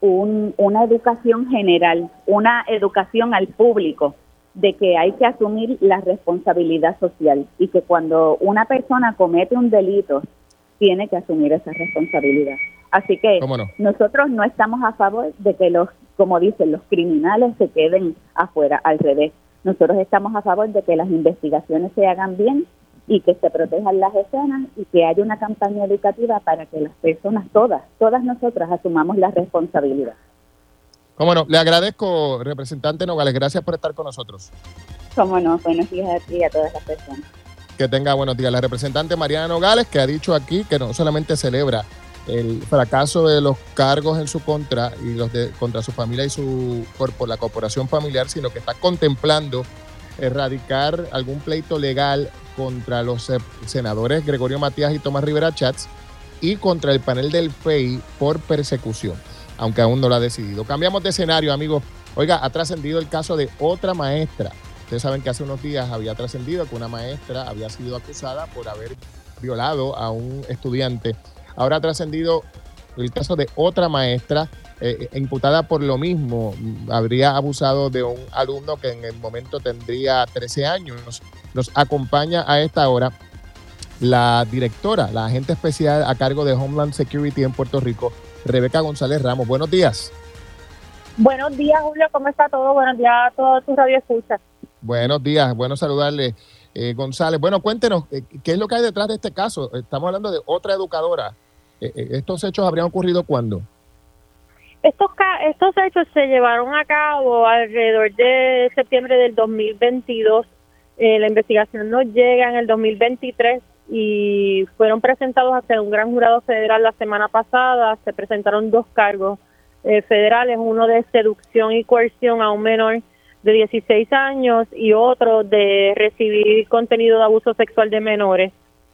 una educación general, una educación al público de que hay que asumir la responsabilidad social y que cuando una persona comete un delito tiene que asumir esa responsabilidad. Así que nosotros no estamos a favor de que como dicen, los criminales se queden afuera, al revés. Nosotros estamos a favor de que las investigaciones se hagan bien y que se protejan las escenas y que haya una campaña educativa para que las personas, todas nosotras asumamos la responsabilidad. Cómo no, le agradezco, representante Nogales, gracias por estar con nosotros. Cómo no, buenos días a ti y a todas las personas. Que tenga buenos días. La representante Mariana Nogales, que ha dicho aquí que no solamente celebra el fracaso de los cargos en su contra y contra su familia y por la corporación familiar, sino que está contemplando erradicar algún pleito legal contra los senadores Gregorio Matías y Tomás Rivera Chats y contra el panel del FEI por persecución, aunque aún no lo ha decidido. Cambiamos de escenario, amigos. Oiga, ha trascendido el caso de otra maestra. Ustedes saben que hace unos días había trascendido que una maestra había sido acusada por haber violado a un estudiante. Ahora ha trascendido el caso de otra maestra imputada por lo mismo. Habría abusado de un alumno que en el momento tendría 13 años. Nos acompaña a esta hora la directora, la agente especial a cargo de Homeland Security en Puerto Rico, Rebeca González Ramos. Buenos días. Buenos días, Julio. ¿Cómo está todo? Buenos días a todos tus radioescuchas. Buenos días. Bueno saludarle, González. Bueno, cuéntenos, ¿qué es lo que hay detrás de este caso? Estamos hablando de otra educadora. ¿Estos hechos habrían ocurrido cuándo? Estos hechos se llevaron a cabo alrededor de septiembre del 2022. La investigación nos llega en el 2023 y fueron presentados ante un gran jurado federal la semana pasada. Se presentaron 2 cargos federales, uno de seducción y coerción a un menor de 16 años y otro de recibir contenido de abuso sexual de menores.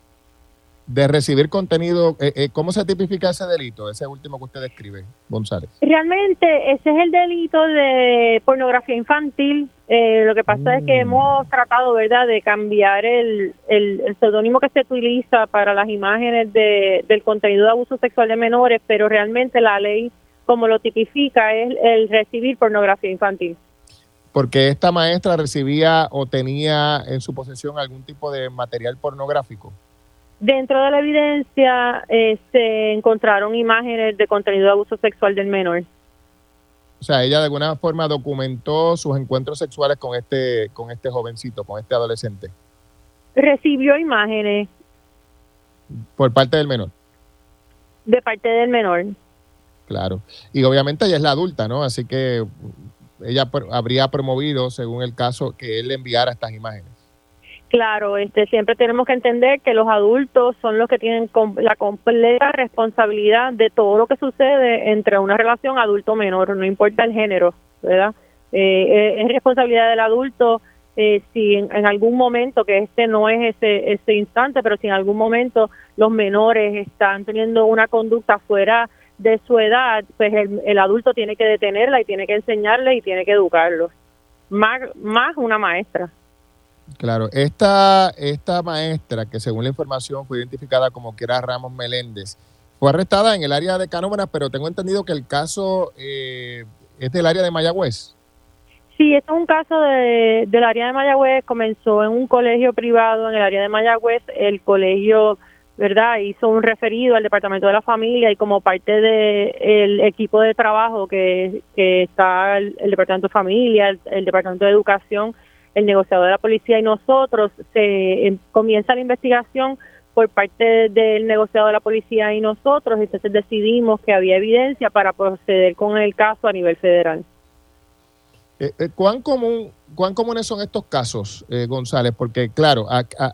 De recibir contenido, ¿cómo se tipifica ese delito, ese último que usted describe, González? Realmente ese es el delito de pornografía infantil. Lo que pasa es que hemos tratado, ¿verdad?, de cambiar el seudónimo que se utiliza para las imágenes del contenido de abuso sexual de menores, pero realmente la ley, como lo tipifica, es el recibir pornografía infantil. Porque esta maestra recibía o tenía en su posesión algún tipo de material pornográfico. Dentro de la evidencia se encontraron imágenes de contenido de abuso sexual del menor. O sea, ella de alguna forma documentó sus encuentros sexuales con este jovencito, con este adolescente. Recibió imágenes. Por parte del menor. De parte del menor. Claro. Y obviamente ella es la adulta, ¿no? Así que ella habría promovido, según el caso, que él le enviara estas imágenes. Claro, siempre tenemos que entender que los adultos son los que tienen la completa responsabilidad de todo lo que sucede entre una relación adulto-menor, no importa el género, ¿verdad? Es responsabilidad del adulto si en algún momento, que no es ese instante, pero si en algún momento los menores están teniendo una conducta fuera de su edad, pues el adulto tiene que detenerla y tiene que enseñarle y tiene que educarlos. Más una maestra. Claro, esta maestra, que según la información fue identificada como Kiera Ramos Meléndez, fue arrestada en el área de Canóvanas, pero tengo entendido que el caso es del área de Mayagüez. Sí, esto es un caso del área de Mayagüez. Comenzó en un colegio privado en el área de Mayagüez. El colegio, ¿verdad?, hizo un referido al Departamento de la Familia y como parte del equipo de trabajo que está el Departamento de Familia, el Departamento de Educación, el negociador de la policía y nosotros, comienza la investigación por parte del negociador de la policía y nosotros, entonces decidimos que había evidencia para proceder con el caso a nivel federal. ¿Cuán comunes son estos casos, González? Porque, claro,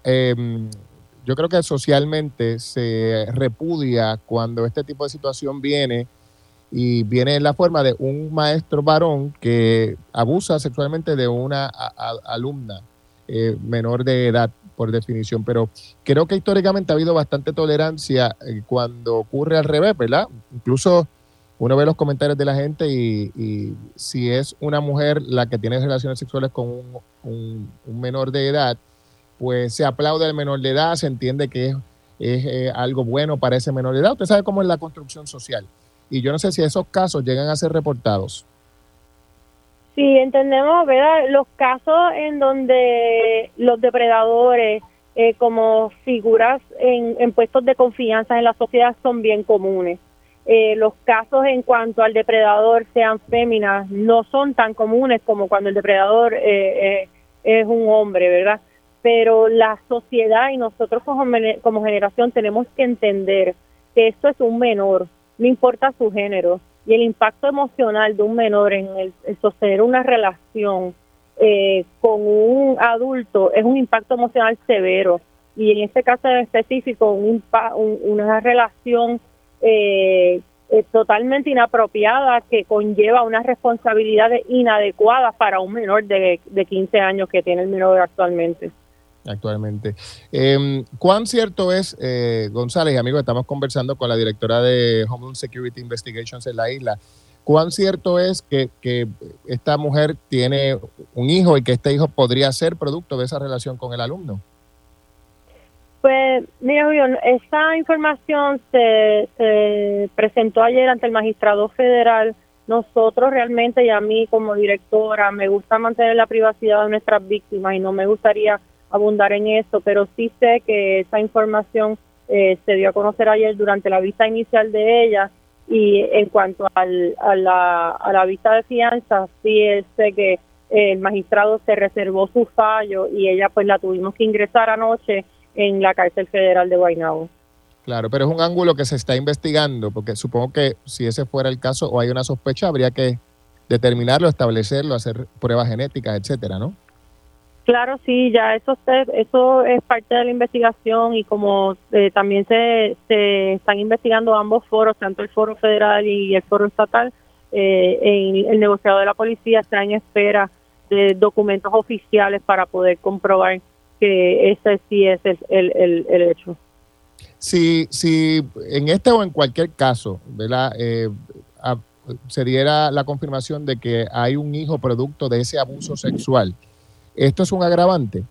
yo creo que socialmente se repudia cuando este tipo de situación viene en la forma de un maestro varón que abusa sexualmente de una alumna. menor de edad, por definición, pero creo que históricamente ha habido bastante tolerancia cuando ocurre al revés, ¿verdad? Incluso uno ve los comentarios de la gente y si es una mujer la que tiene relaciones sexuales con un menor de edad, pues se aplaude al menor de edad, se entiende que es algo bueno para ese menor de edad. Usted sabe cómo es la construcción social. Y yo no sé si esos casos llegan a ser reportados. Sí, entendemos, ¿verdad? Los casos en donde los depredadores como figuras en puestos de confianza en la sociedad son bien comunes. Los casos en cuanto al depredador sean féminas no son tan comunes como cuando el depredador es un hombre, ¿verdad? Pero la sociedad y nosotros como generación tenemos que entender que esto es un menor, no importa su género. Y el impacto emocional de un menor en el sostener una relación con un adulto es un impacto emocional severo. Y en este caso en específico, una relación totalmente inapropiada que conlleva unas responsabilidades inadecuadas para un menor de 15 años que tiene el menor actualmente. ¿Cuán cierto es, González, amigo, estamos conversando con la directora de Homeland Security Investigations en la isla, cuán cierto es que esta mujer tiene un hijo y que este hijo podría ser producto de esa relación con el alumno? Pues, mira, Julio, esa información se presentó ayer ante el magistrado federal. Nosotros realmente, y a mí como directora, me gusta mantener la privacidad de nuestras víctimas y no me gustaría abundar en eso, pero sí sé que esa información se dio a conocer ayer durante la vista inicial de ella, y en cuanto a la vista de fianza, sí sé que el magistrado se reservó su fallo y ella pues la tuvimos que ingresar anoche en la cárcel federal de Guaynabo. Claro, pero es un ángulo que se está investigando, porque supongo que si ese fuera el caso o hay una sospecha, habría que determinarlo, establecerlo, hacer pruebas genéticas, etcétera, ¿no? Claro, sí, ya eso es parte de la investigación, y como también se están investigando ambos foros, tanto el foro federal y el foro estatal, el negociado de la policía está en espera de documentos oficiales para poder comprobar que ese sí es el hecho. Si en este o en cualquier caso, ¿verdad? Se diera la confirmación de que hay un hijo producto de ese abuso sexual, ¿esto es un agravante?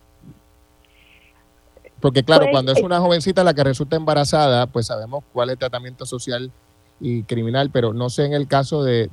Porque claro, Pues, cuando es una jovencita la que resulta embarazada, pues sabemos cuál es el tratamiento social y criminal, pero no sé en el caso de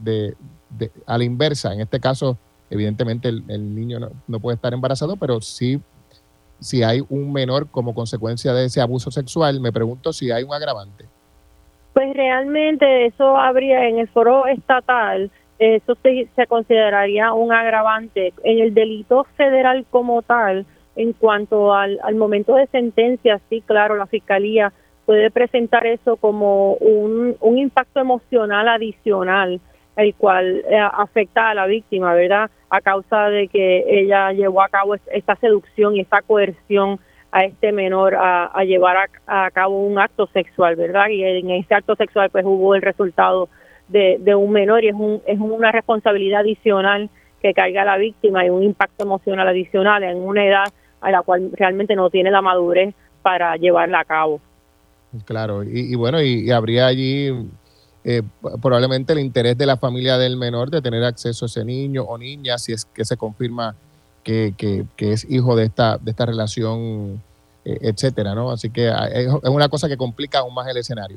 a la inversa. En este caso, evidentemente el niño no puede estar embarazado, pero sí, si hay un menor como consecuencia de ese abuso sexual, me pregunto si hay un agravante. Pues realmente eso habría en el foro estatal, eso se consideraría un agravante. En el delito federal como tal, en cuanto al momento de sentencia, sí, claro, la fiscalía puede presentar eso como un impacto emocional adicional, el cual afecta a la víctima, ¿verdad? A causa de que ella llevó a cabo esta seducción y esta coerción a este menor a llevar a cabo un acto sexual, ¿verdad? Y en ese acto sexual pues hubo el resultado de un menor, y es una responsabilidad adicional que carga a la víctima y un impacto emocional adicional en una edad a la cual realmente no tiene la madurez para llevarla a cabo. Claro, y bueno, y habría allí probablemente el interés de la familia del menor de tener acceso a ese niño o niña, si es que se confirma que es hijo de esta relación, etcétera, ¿no? Así que es una cosa que complica aún más el escenario.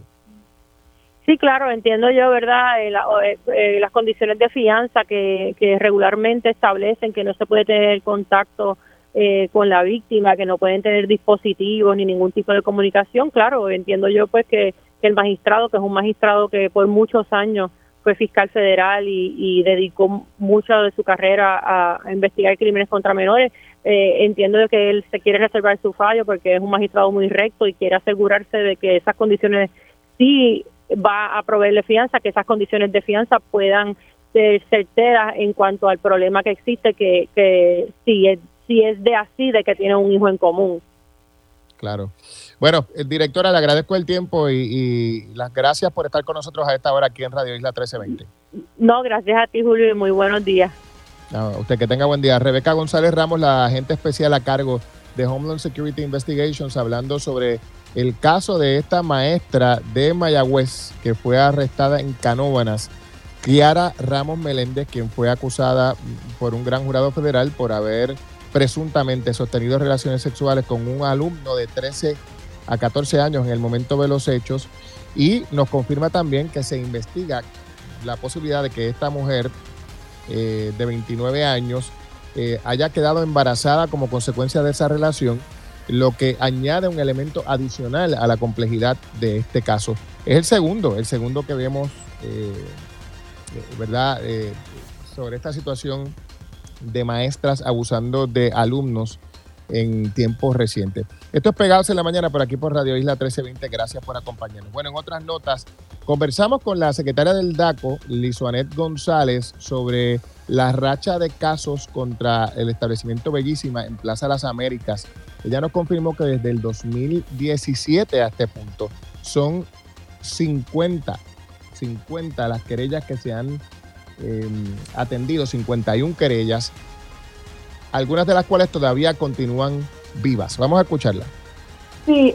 Sí, claro, entiendo yo, ¿verdad? Las condiciones de fianza que regularmente establecen que no se puede tener contacto con la víctima, que no pueden tener dispositivos ni ningún tipo de comunicación. Claro, entiendo yo pues que el magistrado, que es un magistrado que por muchos años fue fiscal federal y dedicó mucha de su carrera a investigar crímenes contra menores, entiendo yo que él se quiere reservar su fallo porque es un magistrado muy recto y quiere asegurarse de que esas condiciones sí va a proveerle fianza, que esas condiciones de fianza puedan ser certeras en cuanto al problema que existe, que si es de que tiene un hijo en común. Claro. Bueno, directora, le agradezco el tiempo y las gracias por estar con nosotros a esta hora aquí en Radio Isla 1320. No, gracias a ti, Julio, y muy buenos días. Usted que tenga buen día. Rebeca González Ramos, la agente especial a cargo de Homeland Security Investigations, hablando sobre el caso de esta maestra de Mayagüez que fue arrestada en Canóvanas, Kiara Ramos Meléndez, quien fue acusada por un gran jurado federal por haber presuntamente sostenido relaciones sexuales con un alumno de 13 a 14 años en el momento de los hechos, y nos confirma también que se investiga la posibilidad de que esta mujer de 29 años haya quedado embarazada como consecuencia de esa relación, lo que añade un elemento adicional a la complejidad de este caso. Es el segundo que vemos, ¿verdad?, sobre esta situación de maestras abusando de alumnos en tiempos recientes. Esto es Pegados en la Mañana por aquí por Radio Isla 1320. Gracias por acompañarnos. Bueno, en otras notas, conversamos con la secretaria del DACO, Lizoanet González, sobre la racha de casos contra el establecimiento Bellísima en Plaza Las Américas. Ella nos confirmó que desde el 2017 a este punto son 50 las querellas que se han atendido, 51 querellas, algunas de las cuales todavía continúan vivas. Vamos a escucharla. Sí,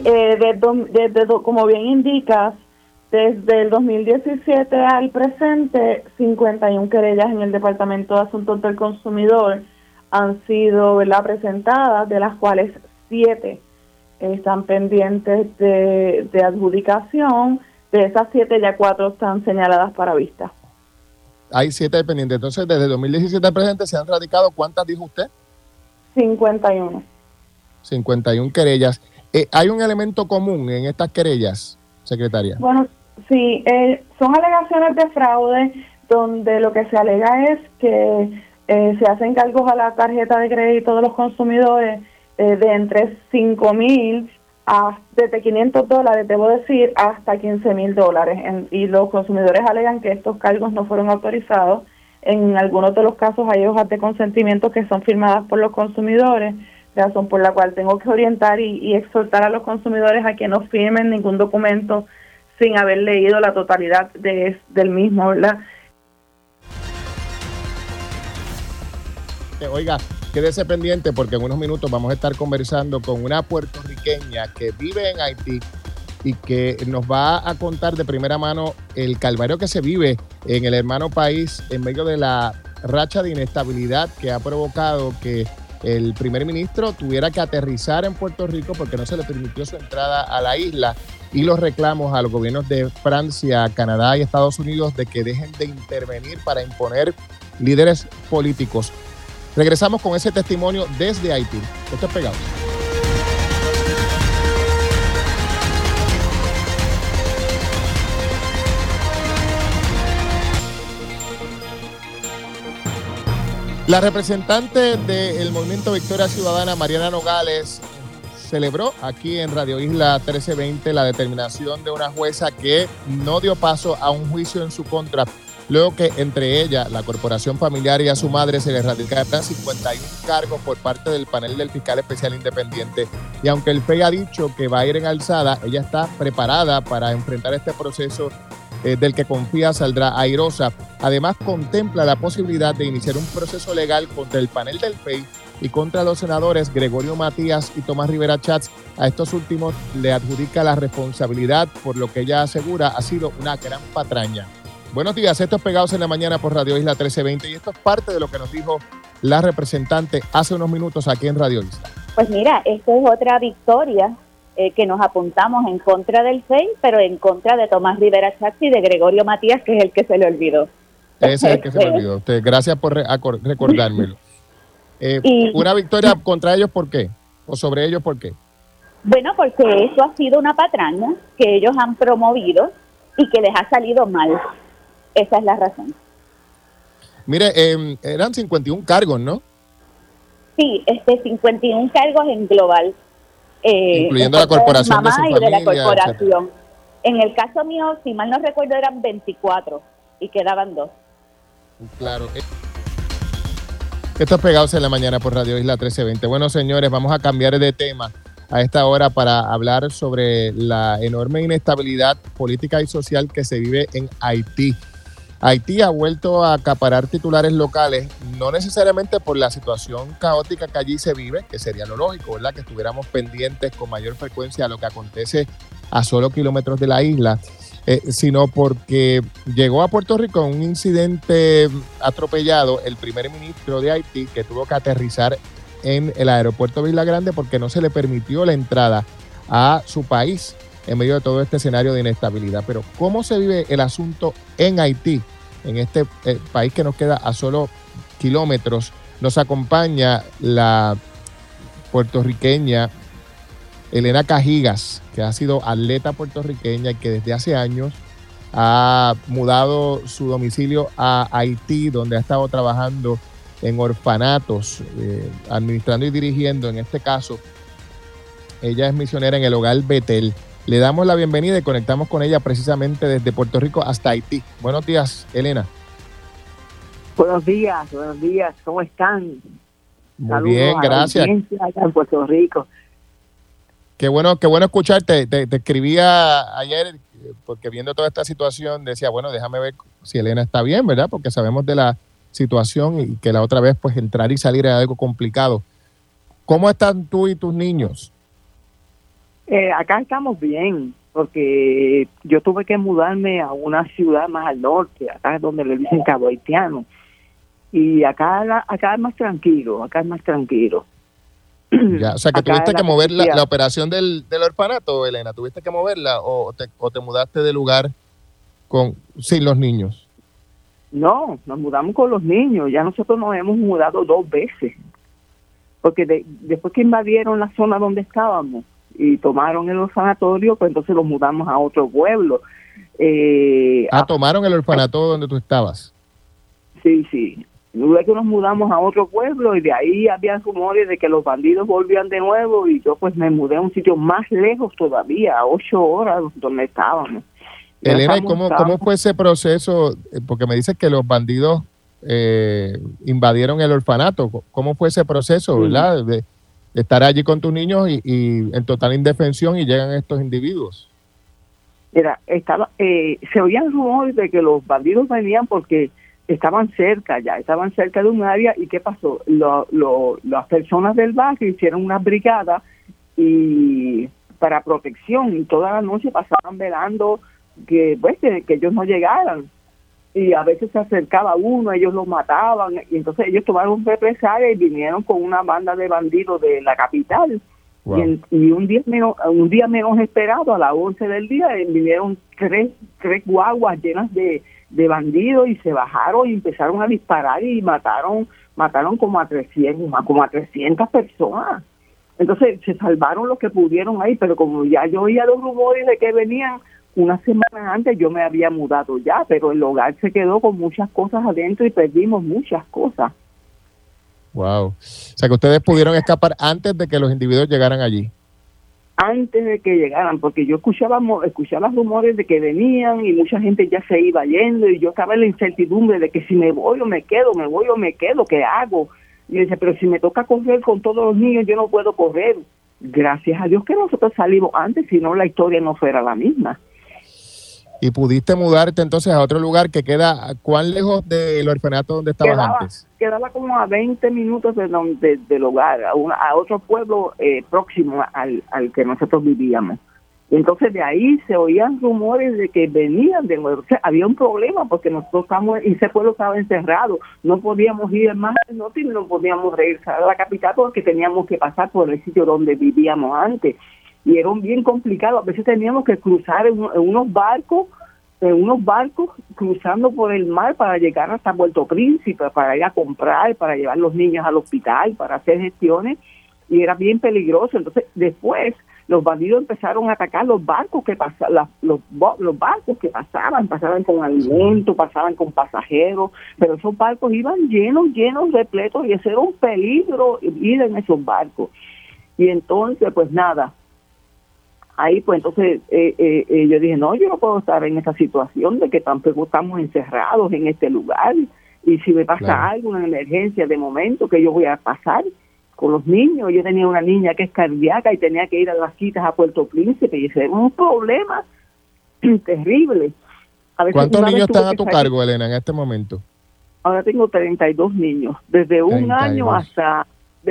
como bien indicas, desde el 2017 al presente, 51 querellas en el Departamento de Asuntos del Consumidor han sido, ¿verdad?, presentadas, de las cuales 7 están pendientes de adjudicación. De esas 7, ya 4 están señaladas para vista. Hay 7 pendientes. Entonces, desde el 2017 al presente, ¿se han radicado cuántas dijo usted? 51. 51 querellas. ¿Hay un elemento común en estas querellas, secretaria? Bueno, sí, son alegaciones de fraude donde lo que se alega es que se hacen cargos a la tarjeta de crédito de los consumidores de entre $5,000 desde $500, debo decir, hasta $15,000. Y los consumidores alegan que estos cargos no fueron autorizados. En algunos de los casos hay hojas de consentimiento que son firmadas por los consumidores, razón por la cual tengo que orientar y exhortar a los consumidores a que no firmen ningún documento sin haber leído la totalidad del mismo, ¿verdad? Oiga, quédese pendiente porque en unos minutos vamos a estar conversando con una puertorriqueña que vive en Haití y que nos va a contar de primera mano el calvario que se vive en el hermano país en medio de la racha de inestabilidad que ha provocado que el primer ministro tuviera que aterrizar en Puerto Rico porque no se le permitió su entrada a la isla, y los reclamos a los gobiernos de Francia, Canadá y Estados Unidos de que dejen de intervenir para imponer líderes políticos. Regresamos con ese testimonio desde Haití. Esto es Pegados. La representante del Movimiento Victoria Ciudadana, Mariana Nogales, celebró aquí en Radio Isla 1320 la determinación de una jueza que no dio paso a un juicio en su contra, luego que entre ella, la corporación familiar y a su madre se le radicaron 51 cargos por parte del panel del fiscal especial independiente. Y aunque el FEI ha dicho que va a ir en alzada, ella está preparada para enfrentar este proceso del que confía saldrá airosa. Además, contempla la posibilidad de iniciar un proceso legal contra el panel del FEI y contra los senadores Gregorio Matías y Tomás Rivera Schatz. A estos últimos le adjudica la responsabilidad por lo que ella asegura ha sido una gran patraña. Buenos días, esto es Pegados en la Mañana por Radio Isla 1320 y esto es parte de lo que nos dijo la representante hace unos minutos aquí en Radio Isla. Pues mira, esto es otra victoria que nos apuntamos en contra del FEI, pero en contra de Tomás Rivera Schatz y de Gregorio Matías, que es el que se le olvidó. Ese es el que se le olvidó. Gracias por recordármelo. ¿Una victoria contra ellos por qué? ¿O sobre ellos por qué? Bueno, porque eso ha sido una patraña que ellos han promovido y que les ha salido mal. Esa es la razón. Mire, eran 51 cargos, ¿no? Sí, 51 cargos en global. Incluyendo la corporación mamá de su y familia, de la corporación. etcétera. En el caso mío, si mal no recuerdo, eran 24 y quedaban 2. Claro. Esto es Pegados en la Mañana por Radio Isla 1320. Bueno, señores, vamos a cambiar de tema a esta hora para hablar sobre la enorme inestabilidad política y social que se vive en Haití. Haití ha vuelto a acaparar titulares locales, no necesariamente por la situación caótica que allí se vive, que sería lo lógico, ¿verdad? Que estuviéramos pendientes con mayor frecuencia a lo que acontece a solo kilómetros de la isla, sino porque llegó a Puerto Rico un incidente atropellado el primer ministro de Haití, que tuvo que aterrizar en el aeropuerto de Isla Grande porque no se le permitió la entrada a su país en medio de todo este escenario de inestabilidad. Pero ¿cómo se vive el asunto en Haití, en este país que nos queda a solo kilómetros? Nos acompaña la puertorriqueña Elena Cajigas, que ha sido atleta puertorriqueña y que desde hace años ha mudado su domicilio a Haití, donde ha estado trabajando en orfanatos, administrando y dirigiendo. En este caso, ella es misionera en el Hogar Betel. Le damos la bienvenida y conectamos con ella precisamente desde Puerto Rico hasta Haití. Buenos días, Elena. Buenos días, ¿cómo están? Muy Saludos bien, gracias. Allá en Puerto Rico. Qué bueno escucharte. Te escribía ayer porque viendo toda esta situación decía, bueno, déjame ver si Elena está bien, ¿verdad? Porque sabemos de la situación y que la otra vez pues entrar y salir era algo complicado. ¿Cómo están tú y tus niños? Acá estamos bien, porque yo tuve que mudarme a una ciudad más al norte, acá es donde le dicen Cabo Haitiano, y acá es más tranquilo, Ya, o sea, que Acá tuviste que mover policía. la operación del orfanato, Elena. ¿Tuviste que moverla o te mudaste de lugar sin los niños? No, nos mudamos con los niños, ya nosotros nos hemos mudado 2 veces, porque después que invadieron la zona donde estábamos y tomaron el orfanatorio, pues entonces los mudamos a otro pueblo. Tomaron el orfanato donde tú estabas. Sí. Luego que nos mudamos a otro pueblo y de ahí había rumores de que los bandidos volvían de nuevo y yo pues me mudé a un sitio más lejos todavía, a 8 horas donde estábamos. Elena, ¿y cómo fue ese proceso? Porque me dices que los bandidos invadieron el orfanato. ¿Cómo fue ese proceso, verdad? De estar allí con tus niños y en total indefensión y llegan estos individuos. Mira, se oían rumores de que los bandidos venían porque estaban cerca de un área. ¿Y qué pasó? Las personas del barrio hicieron una brigada y para protección y toda la noche pasaban velando que ellos no llegaran. Y a veces se acercaba uno, ellos los mataban, y entonces ellos tomaron represalia y vinieron con una banda de bandidos de la capital. Wow. Y un día menos esperado, a las 11 del día, vinieron tres guaguas llenas de bandidos y se bajaron y empezaron a disparar y mataron como a 300 personas. Entonces se salvaron los que pudieron ahí, pero como ya yo oía los rumores de que venían, una semana antes yo me había mudado ya, pero el hogar se quedó con muchas cosas adentro y perdimos muchas cosas. Wow. O sea que ustedes pudieron escapar antes de que los individuos llegaran allí. Antes de que llegaran, porque yo escuchaba rumores de que venían y mucha gente ya se iba yendo y yo estaba en la incertidumbre de que si me voy o me quedo, ¿qué hago? Y dice, pero si me toca correr con todos los niños, yo no puedo correr. Gracias a Dios que nosotros salimos antes, si no la historia no fuera la misma. ¿Y pudiste mudarte entonces a otro lugar que queda, cuán lejos del orfanato donde estabas antes? Quedaba como a 20 minutos del hogar, a otro pueblo próximo al que nosotros vivíamos. Entonces de ahí se oían rumores de que venían de nuevo. O sea, había un problema porque nosotros y ese pueblo estaba encerrado. No podíamos ir más al norte y no podíamos regresar a la capital porque teníamos que pasar por el sitio donde vivíamos antes. Y era bien complicado. A veces teníamos que cruzar en unos barcos cruzando por el mar para llegar hasta Puerto Príncipe, para ir a comprar, para llevar los niños al hospital, para hacer gestiones. Y era bien peligroso. Entonces después los bandidos empezaron a atacar los barcos que pasaban, los barcos que pasaban con alimentos, pasaban con pasajeros, pero esos barcos iban llenos, repletos, y eso era un peligro ir en esos barcos. Y entonces, pues nada, ahí pues entonces yo dije, no, yo no puedo estar en esa situación de que tampoco estamos encerrados en este lugar, y si me pasa algo, una emergencia de momento, que yo voy a pasar con los niños. Yo tenía una niña que es cardíaca y tenía que ir a las citas a Puerto Príncipe y ese era un problema terrible. ¿Cuántos una vez niños tuve están a que tu salir. cargo, Elena, en este momento? Ahora tengo 32 niños, desde un 32. año hasta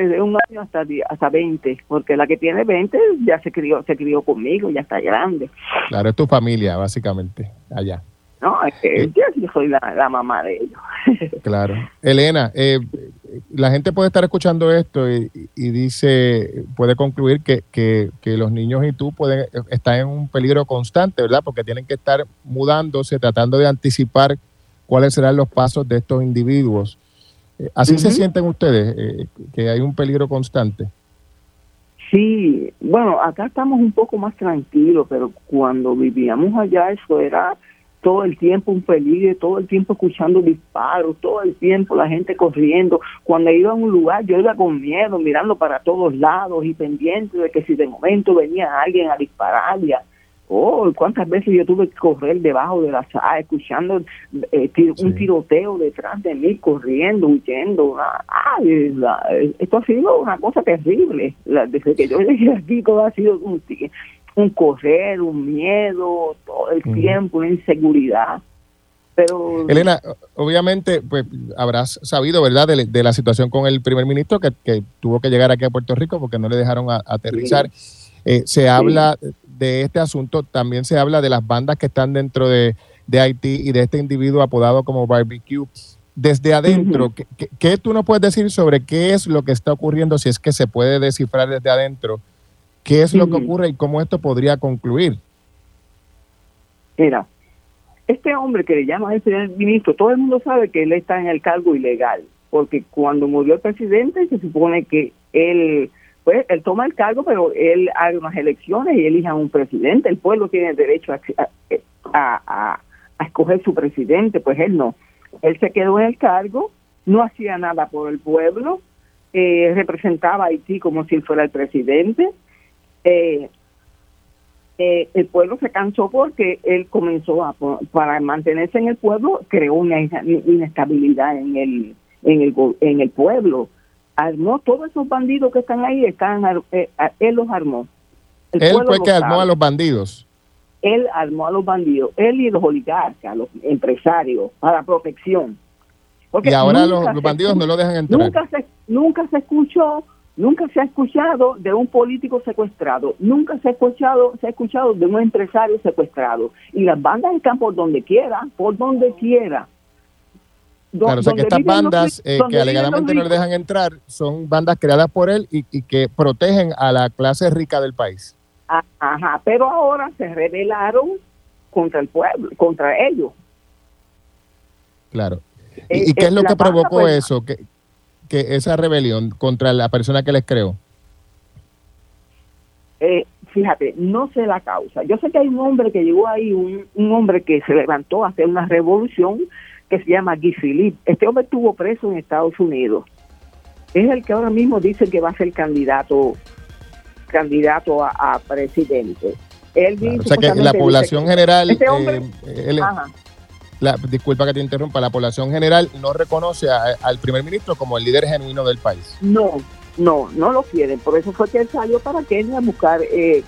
20, porque la que tiene 20 ya se crió conmigo, ya está grande. Claro, es tu familia, básicamente, allá. No, es que yo soy la mamá de ellos. Claro. Elena, la gente puede estar escuchando esto y puede concluir que los niños y tú están en un peligro constante, ¿verdad? Porque tienen que estar mudándose, tratando de anticipar cuáles serán los pasos de estos individuos. ¿Así se sienten ustedes, que hay un peligro constante? Sí, bueno, acá estamos un poco más tranquilos, pero cuando vivíamos allá eso era todo el tiempo un peligro, todo el tiempo escuchando disparos, todo el tiempo la gente corriendo. Cuando iba a un lugar yo iba con miedo, mirando para todos lados y pendiente de que si de momento venía alguien a disparar. ¿Cuántas veces yo tuve que correr debajo de la sala, escuchando un tiroteo detrás de mí, corriendo, huyendo? Esto ha sido una cosa terrible. Desde que yo llegué aquí todo ha sido un correr, un miedo, todo el tiempo, una inseguridad. Pero Elena, obviamente, pues habrás sabido, ¿verdad?, de la situación con el primer ministro que tuvo que llegar aquí a Puerto Rico porque no le dejaron aterrizar. Se habla de este asunto, también se habla de las bandas que están dentro de Haití y de este individuo apodado como Barbecue. Desde adentro, ¿qué tú nos puedes decir sobre qué es lo que está ocurriendo, si es que se puede descifrar desde adentro? ¿Qué es lo que ocurre y cómo esto podría concluir? Mira, este hombre que le llama el primer ministro, todo el mundo sabe que él está en el cargo ilegal, porque cuando murió el presidente se supone que él toma el cargo, pero él hace unas elecciones y elija un presidente. El pueblo tiene derecho a escoger su presidente, pues él no. Él se quedó en el cargo, no hacía nada por el pueblo, representaba a Haití como si fuera el presidente. El pueblo se cansó porque él comenzó para mantenerse en el pueblo, creó una inestabilidad en el pueblo. Armó todos esos bandidos que están ahí, él los armó. Él fue el que armó a los bandidos. Él armó a los bandidos, él y los oligarcas, los empresarios, para protección. Porque y ahora los bandidos no lo dejan entrar. Nunca se ha escuchado de un político secuestrado, nunca se ha escuchado de un empresario secuestrado. Y las bandas están por donde quiera. Claro, o sea que estas bandas que alegadamente no le dejan entrar son bandas creadas por él y que protegen a la clase rica del país. Ajá, pero ahora se rebelaron contra el pueblo, contra ellos. Claro. ¿Y qué es lo que provocó eso? Que esa rebelión contra la persona que les creó. Fíjate, no sé la causa. Yo sé que hay un hombre que llegó ahí, un hombre que se levantó a hacer una revolución que se llama Guy Philippe. Este hombre estuvo preso en Estados Unidos. Es el que ahora mismo dice que va a ser candidato a presidente. Él claro, o sea que la población general, este hombre, disculpa que te interrumpa, la población general no reconoce al primer ministro como el líder genuino del país. No lo quieren. Por eso fue que él salió para Kenia a buscar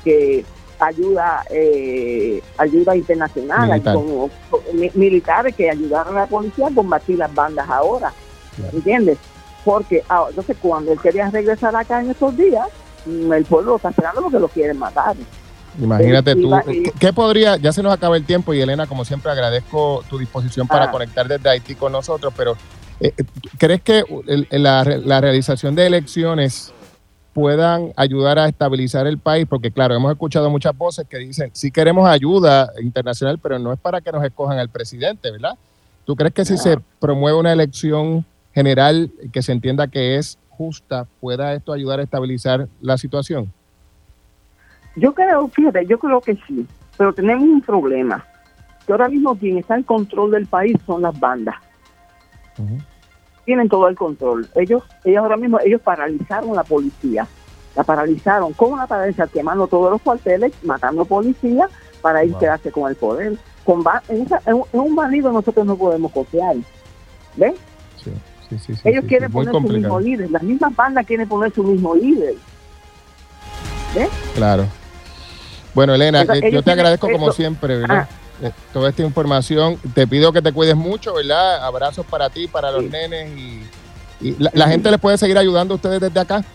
ayuda internacional, como militares que ayudaron a la policía a combatir las bandas ahora. Claro. ¿Entiendes? Porque entonces cuando él quería regresar acá en estos días, el pueblo lo está esperando porque lo quieren matar. Imagínate tú, ¿qué podría? Ya se nos acaba el tiempo y Elena, como siempre, agradezco tu disposición para conectar desde Haití con nosotros, pero ¿crees que la realización de elecciones puedan ayudar a estabilizar el país? Porque claro, hemos escuchado muchas voces que dicen, sí queremos ayuda internacional, pero no es para que nos escojan al presidente, ¿verdad? ¿Tú crees que si se promueve una elección general que se entienda que es justa, pueda esto ayudar a estabilizar la situación? Yo creo que sí, pero tenemos un problema, que ahora mismo quien está en control del país son las bandas. Tienen todo el control. Ellos ahora mismo, paralizaron la policía, la paralizaron. ¿Cómo la paralizaron? Quemando todos los cuarteles, matando policías para ir quedarse con el poder. En un bandido nosotros no podemos confiar. ¿Ves? Sí, ellos quieren poner su mismo líder, las mismas bandas quieren poner su mismo líder. ¿Ves? Claro. Bueno, Elena, yo te agradezco como siempre, ¿verdad? toda esta información. Te pido que te cuides mucho, ¿verdad? Abrazos para ti, para los nenes y la gente les puede seguir ayudando a ustedes desde acá.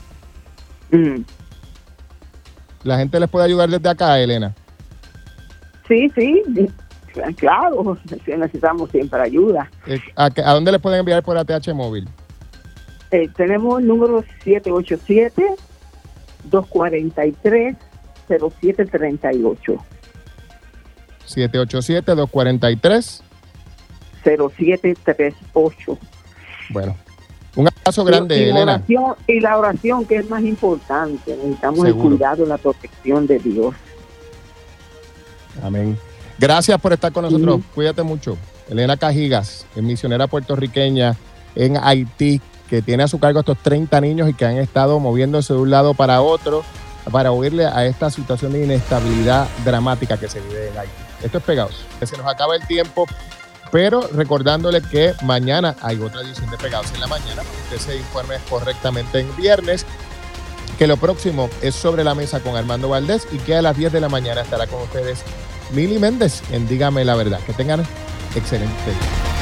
La gente les puede ayudar desde acá, Elena. Sí, claro, necesitamos siempre ayuda. ¿A dónde les pueden enviar por ATH móvil? Tenemos el número 787-243-0738. 787-243-0738. Bueno, un abrazo grande, Elena. Y la oración, que es más importante. Necesitamos Seguro. el cuidado y la protección de Dios. Amén. Gracias por estar con nosotros. Cuídate mucho. Elena Cajigas, misionera puertorriqueña en Haití, que tiene a su cargo estos 30 niños y que han estado moviéndose de un lado para otro para huirle a esta situación de inestabilidad dramática que se vive en Haití. Esto es Pegados. Que se nos acaba el tiempo, pero recordándole que mañana hay otra edición de Pegados en la mañana, para que usted se informe correctamente en viernes, que lo próximo es Sobre la Mesa con Armando Valdés y que a las 10 de la mañana estará con ustedes Mili Méndez en Dígame la Verdad. Que tengan excelente día.